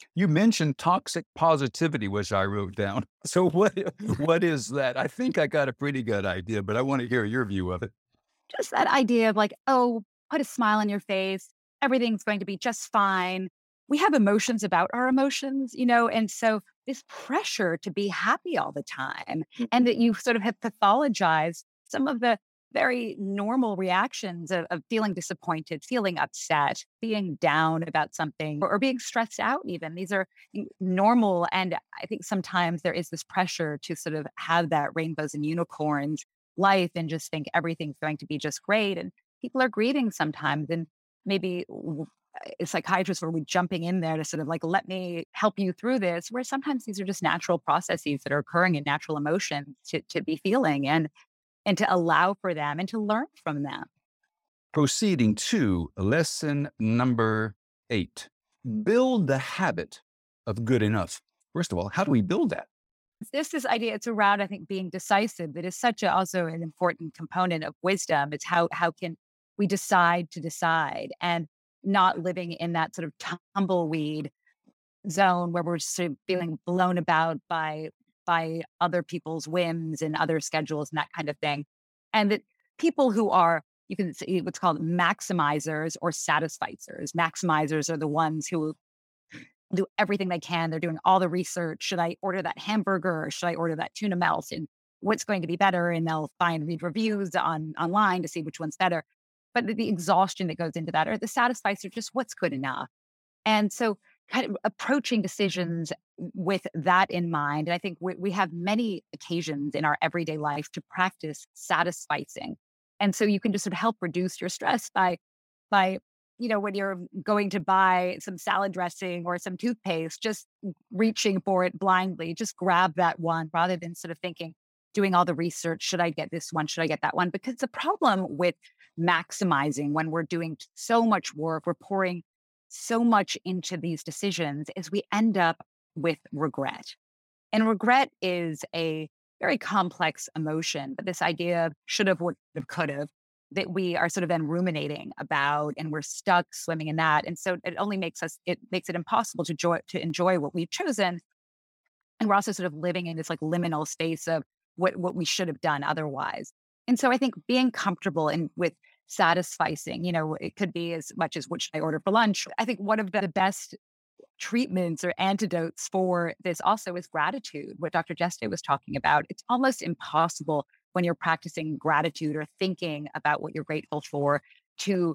You mentioned toxic positivity, which I wrote down. So what what is that? I think I got a pretty good idea, but I want to hear your view of it. Just that idea of like, oh, put a smile on your face. Everything's going to be just fine. We have emotions about our emotions, you know, and so this pressure to be happy all the time, and that you sort of have pathologized some of the very normal reactions of, of feeling disappointed, feeling upset, being down about something, or, or being stressed out, even. These are n- normal. And I think sometimes there is this pressure to sort of have that rainbows and unicorns life and just think everything's going to be just great. And people are grieving sometimes. And maybe w- a psychiatrist were we jumping in there to sort of like, let me help you through this, where sometimes these are just natural processes that are occurring in natural emotions to, to be feeling and and to allow for them and to learn from them. Proceeding to lesson number eight, build the habit of good enough. First of all, how do we build that? This this idea, it's around, I think, being decisive that is such a, also an important component of wisdom. It's how how can we decide to decide and not living in that sort of tumbleweed zone where we're sort of feeling blown about by by other people's whims and other schedules and that kind of thing. And that people who are, you can see what's called maximizers or satisficers. Maximizers are the ones who do everything they can. They're doing all the research. Should I order that hamburger or should I order that tuna melt? And what's going to be better? And they'll find read reviews on online to see which one's better. But the, the exhaustion that goes into that, or the satisficer, just what's good enough. And so kind of approaching decisions with that in mind. And I think we, we have many occasions in our everyday life to practice satisficing. And so you can just sort of help reduce your stress by, by, you know, when you're going to buy some salad dressing or some toothpaste, just reaching for it blindly, just grab that one rather than sort of thinking, doing all the research. Should I get this one? Should I get that one? Because the problem with maximizing when we're doing so much work, we're pouring so much into these decisions is we end up with regret. And regret is a very complex emotion, but this idea of should have, would have, could have, that we are sort of then ruminating about and we're stuck swimming in that. And so it only makes us, it makes it impossible to enjoy, to enjoy what we've chosen. And we're also sort of living in this like liminal space of what, what we should have done otherwise. And so I think being comfortable and with satisficing, you know, it could be as much as what should I order for lunch? I think one of the best treatments or antidotes for this also is gratitude, what Doctor Jeste was talking about. It's almost impossible when you're practicing gratitude or thinking about what you're grateful for to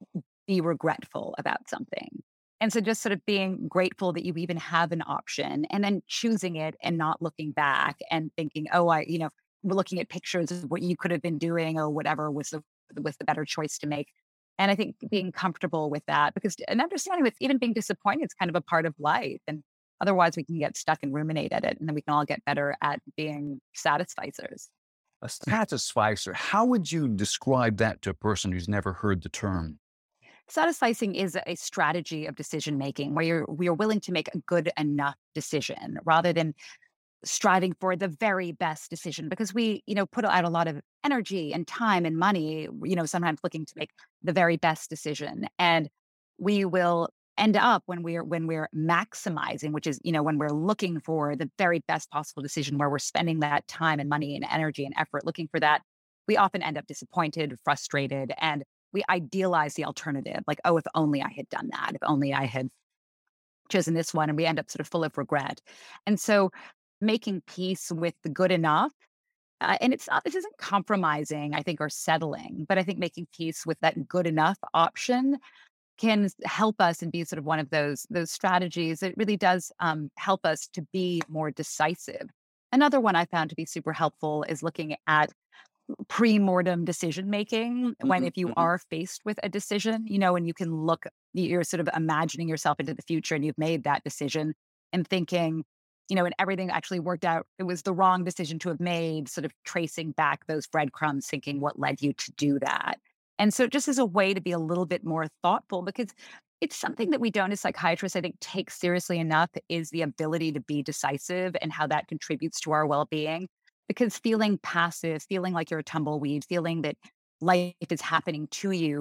be regretful about something. And so just sort of being grateful that you even have an option and then choosing it and not looking back and thinking, oh, I, you know, we're looking at pictures of what you could have been doing or whatever was the was the better choice to make. And I think being comfortable with that, because and understanding with even being disappointed is kind of a part of life. And otherwise we can get stuck and ruminate at it. And then we can all get better at being satisficers. A satisficer. How would you describe that to a person who's never heard the term? Satisficing is a strategy of decision making where you're we are willing to make a good enough decision rather than striving for the very best decision, because we, you know, put out a lot of energy and time and money, you know, sometimes looking to make the very best decision. And we will end up when we're when we're maximizing, which is, you know, when we're looking for the very best possible decision where we're spending that time and money and energy and effort looking for that, we often end up disappointed, frustrated, and we idealize the alternative. Like, oh, if only I had done that, if only I had chosen this one, and we end up sort of full of regret. And so making peace with the good enough. Uh, and it's not, this isn't compromising, I think, or settling, but I think making peace with that good enough option can s- help us and be sort of one of those those strategies. It really does um, help us to be more decisive. Another one I found to be super helpful is looking at pre-mortem decision making when Mhm, if you mhm. are faced with a decision, you know, and you can look, you're sort of imagining yourself into the future and you've made that decision and thinking, you know, and everything actually worked out. It was the wrong decision to have made, sort of tracing back those breadcrumbs, thinking what led you to do that. And so just as a way to be a little bit more thoughtful, because it's something that we don't as psychiatrists, I think, take seriously enough is the ability to be decisive and how that contributes to our well-being. Because feeling passive, feeling like you're a tumbleweed, feeling that life is happening to you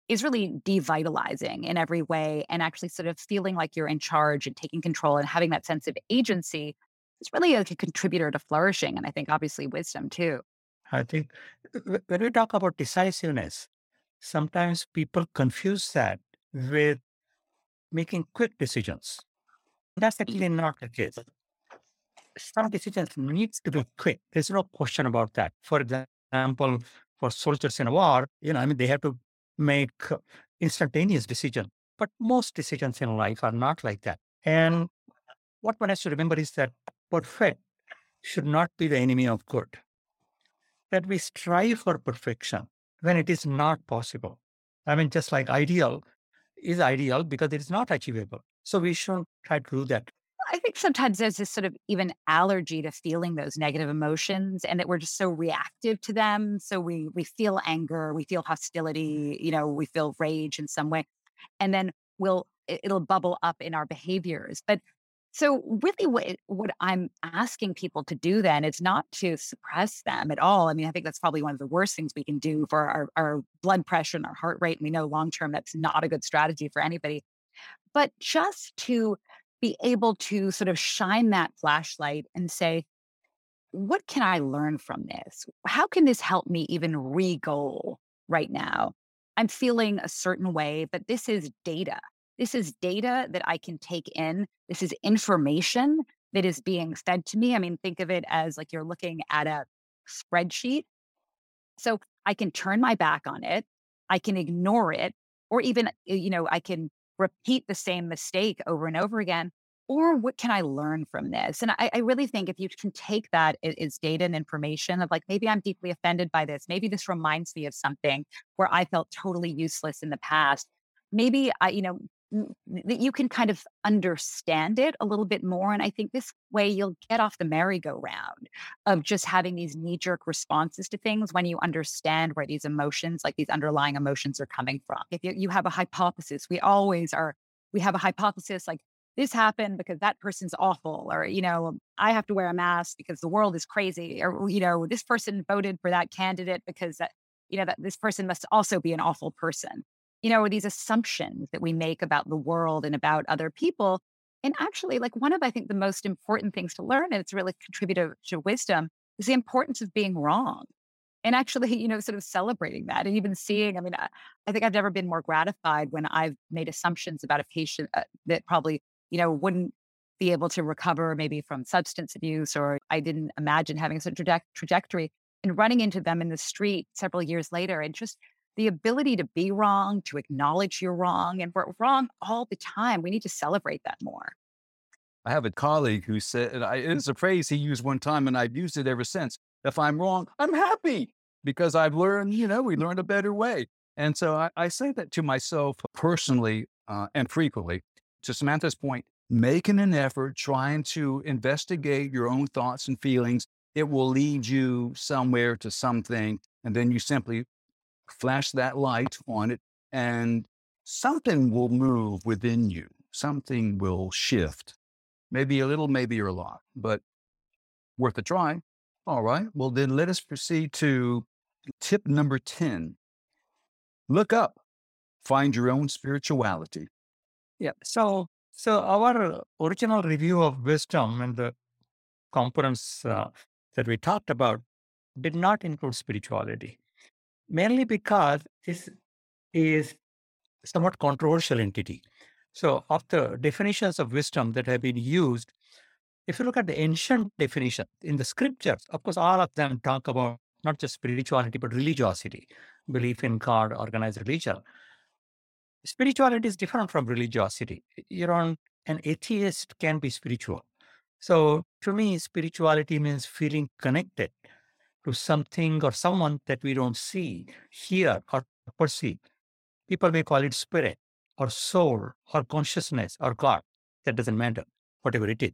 is really devitalizing in every way. And actually sort of feeling like you're in charge and taking control and having that sense of agency is really like a contributor to flourishing. And I think obviously wisdom too. I think w- when we talk about decisiveness, sometimes people confuse that with making quick decisions. That's actually not the case. Some decisions needs to be quick. There's no question about that. For example, for soldiers in a war, you know, I mean, they have to make uh, instantaneous decision. But most decisions in life are not like that. And what one has to remember is that perfect should not be the enemy of good. That we strive for perfection when it is not possible. I mean, just like ideal is ideal because it is not achievable. So we shouldn't try to do that. I think sometimes there's this sort of even allergy to feeling those negative emotions and that we're just so reactive to them. So we we feel anger, we feel hostility, you know, we feel rage in some way. And then we'll it- it'll bubble up in our behaviors. But so really what it- what I'm asking people to do then is not to suppress them at all. I mean, I think that's probably one of the worst things we can do for our, our blood pressure and our heart rate. And we know long term that's not a good strategy for anybody, but just to be able to sort of shine that flashlight and say, what can I learn from this? How can this help me even re-goal right now? I'm feeling a certain way, but this is data. This is data that I can take in. This is information that is being fed to me. I mean, think of it as like you're looking at a spreadsheet. So I can turn my back on it. I can ignore it, or even, uh, you know, I can repeat the same mistake over and over again. Or what can I learn from this? And I, I really think if you can take that a- as data and information of like, maybe I'm deeply offended by this. Maybe this reminds me of something where I felt totally useless in the past. Maybe I, you know, n- that you can kind of understand it a little bit more. And I think this way you'll get off the merry-go-round of just having these knee-jerk responses to things when you understand where these emotions, like these underlying emotions are coming from. If you, you have a hypothesis, we always are, we have a hypothesis like this happened because that person's awful, or, you know, I have to wear a mask because the world is crazy, or, you know, this person voted for that candidate because that, you know, that this person must also be an awful person. You know, these assumptions that we make about the world and about other people. And actually, like one of, I think, the most important things to learn, and it's really contributed to wisdom, is the importance of being wrong. And actually, you know, sort of celebrating that and even seeing, I mean, I, I think I've never been more gratified when I've made assumptions about a patient uh, that probably, you know, wouldn't be able to recover maybe from substance abuse, or I didn't imagine having such a traje- trajectory, and running into them in the street several years later, and just the ability to be wrong, to acknowledge you're wrong, and we're wrong all the time. We need to celebrate that more. I have a colleague who said, and I, it's a phrase he used one time, and I've used it ever since. If I'm wrong, I'm happy because I've learned, you know, we learned a better way. And so I, I say that to myself personally uh, and frequently. To Samantha's point, making an effort, trying to investigate your own thoughts and feelings, it will lead you somewhere to something. And then you simply flash that light on it, and something will move within you. Something will shift. Maybe a little, maybe a lot, but worth a try. All right. Well, then let us proceed to tip number ten. Look up, find your own spirituality. Yeah. So, so our original review of wisdom and the components uh, that we talked about did not include spirituality, mainly because this is somewhat controversial entity. So, of the definitions of wisdom that have been used, if you look at the ancient definition in the scriptures, of course, all of them talk about not just spirituality, but religiosity, belief in God, organized religion. Spirituality is different from religiosity. You know, an atheist can be spiritual. So to me, spirituality means feeling connected to something or someone that we don't see, hear, or perceive. People may call it spirit or soul or consciousness or God. That doesn't matter, whatever it is.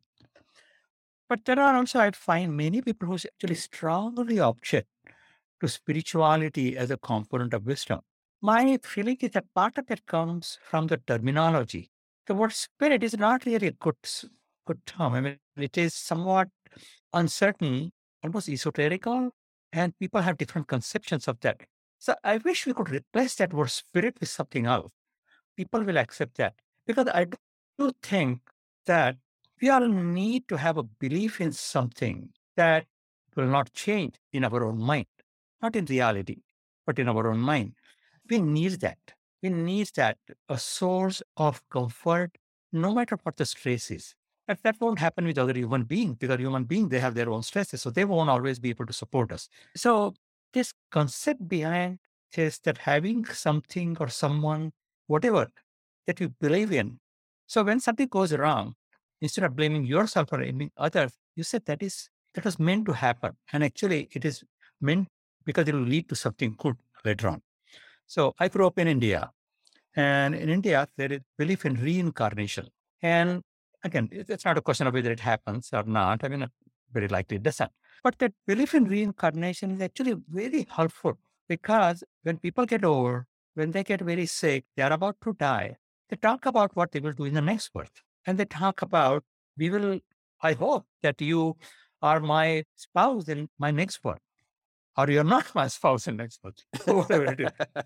But there are also, I find many people who actually strongly object to spirituality as a component of wisdom. My feeling is that part of it comes from the terminology. The word spirit is not really a good, s- good term. I mean, it is somewhat uncertain, almost esoterical, and people have different conceptions of that. So I wish we could replace that word spirit with something else. People will accept that because I do think that we all need to have a belief in something that will not change in our own mind, not in reality, but in our own mind. We need that. We need that, a source of comfort, no matter what the stress is. And that won't happen with other human beings because human beings, they have their own stresses. So they won't always be able to support us. So this concept behind is that having something or someone, whatever that you believe in. So when something goes wrong, instead of blaming yourself or blaming others, you said that is that was meant to happen. And actually it is meant because it will lead to something good later on. So I grew up in India. And in India, there is belief in reincarnation. And again, it's not a question of whether it happens or not. I mean, very likely it doesn't. But that belief in reincarnation is actually very helpful because when people get old, when they get very sick, they are about to die, they talk about what they will do in the next birth. And they talk about, we will, I hope that you are my spouse in my next birth. Or you're not my spouse in next month. Whatever it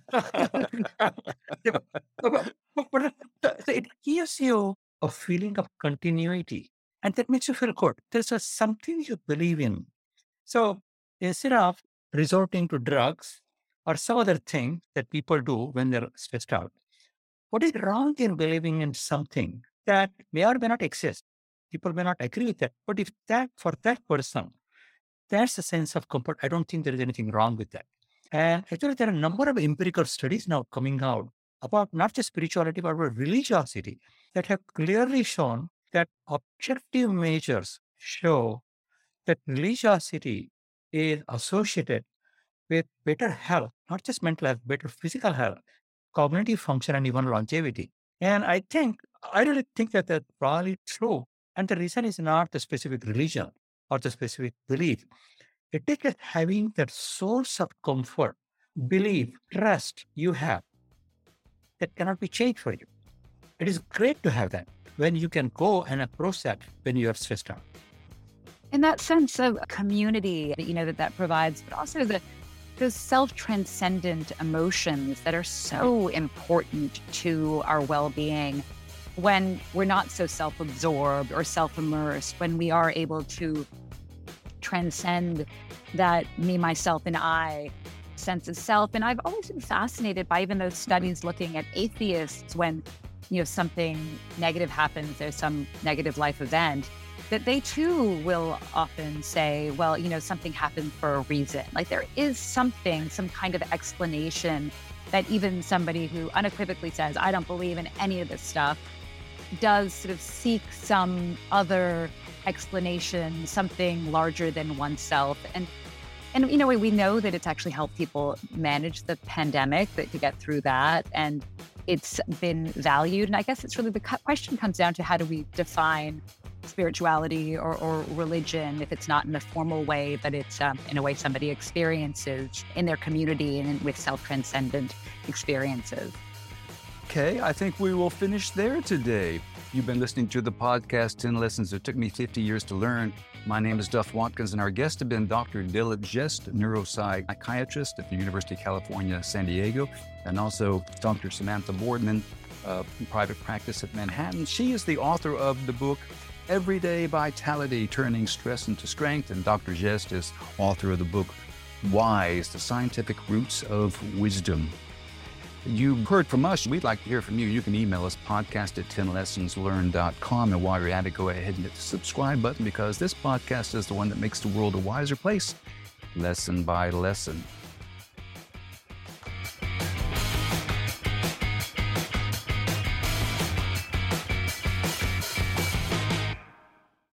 is. But it gives you a feeling of continuity. And that makes you feel good. There's a, something you believe in. So instead of resorting to drugs or some other thing that people do when they're stressed out, what is wrong in believing in something that may or may not exist? People may not agree with that. But if that, for that person, there's a sense of comfort. I don't think there is anything wrong with that. And actually, there are a number of empirical studies now coming out about not just spirituality, but about religiosity that have clearly shown that objective measures show that religiosity is associated with better health, not just mental health, better physical health, cognitive function, and even longevity. And I think, I really think that that's probably true. And the reason is not the specific religion or the specific belief. It is just having that source of comfort, belief, trust you have that cannot be changed for you. It is great to have that when you can go and approach that when you are stressed out. And that sense of community, you know, that that provides, but also the those self-transcendent emotions that are so important to our well-being when we're not so self-absorbed or self-immersed, when we are able to transcend that me, myself, and I sense of self. And I've always been fascinated by even those studies looking at atheists when, you know, something negative happens, there's some negative life event, that they too will often say, well, you know, something happened for a reason. Like there is something, some kind of explanation that even somebody who unequivocally says, I don't believe in any of this stuff, does sort of seek some other explanation, something larger than oneself. And, and you know, we know that it's actually helped people manage the pandemic, that to get through that. And it's been valued. And I guess it's really the question comes down to how do we define spirituality or, or religion if it's not in a formal way, but it's um, in a way somebody experiences in their community and with self-transcendent experiences. Okay, I think we will finish there today. You've been listening to the podcast, ten Lessons It Took Me fifty Years to Learn. My name is Duff Watkins, and our guests have been Doctor Dilip Jest, neuropsychiatrist at the University of California, San Diego, and also Doctor Samantha Boardman, uh, private practice at Manhattan. She is the author of the book, Everyday Vitality, Turning Stress into Strength, and Doctor Jest is author of the book, Wise, The Scientific Roots of Wisdom. You've heard from us. We'd like to hear from you. You can email us, podcast at ten lessons learn dot com. And while you're at it, go ahead and hit the subscribe button because this podcast is the one that makes the world a wiser place, lesson by lesson.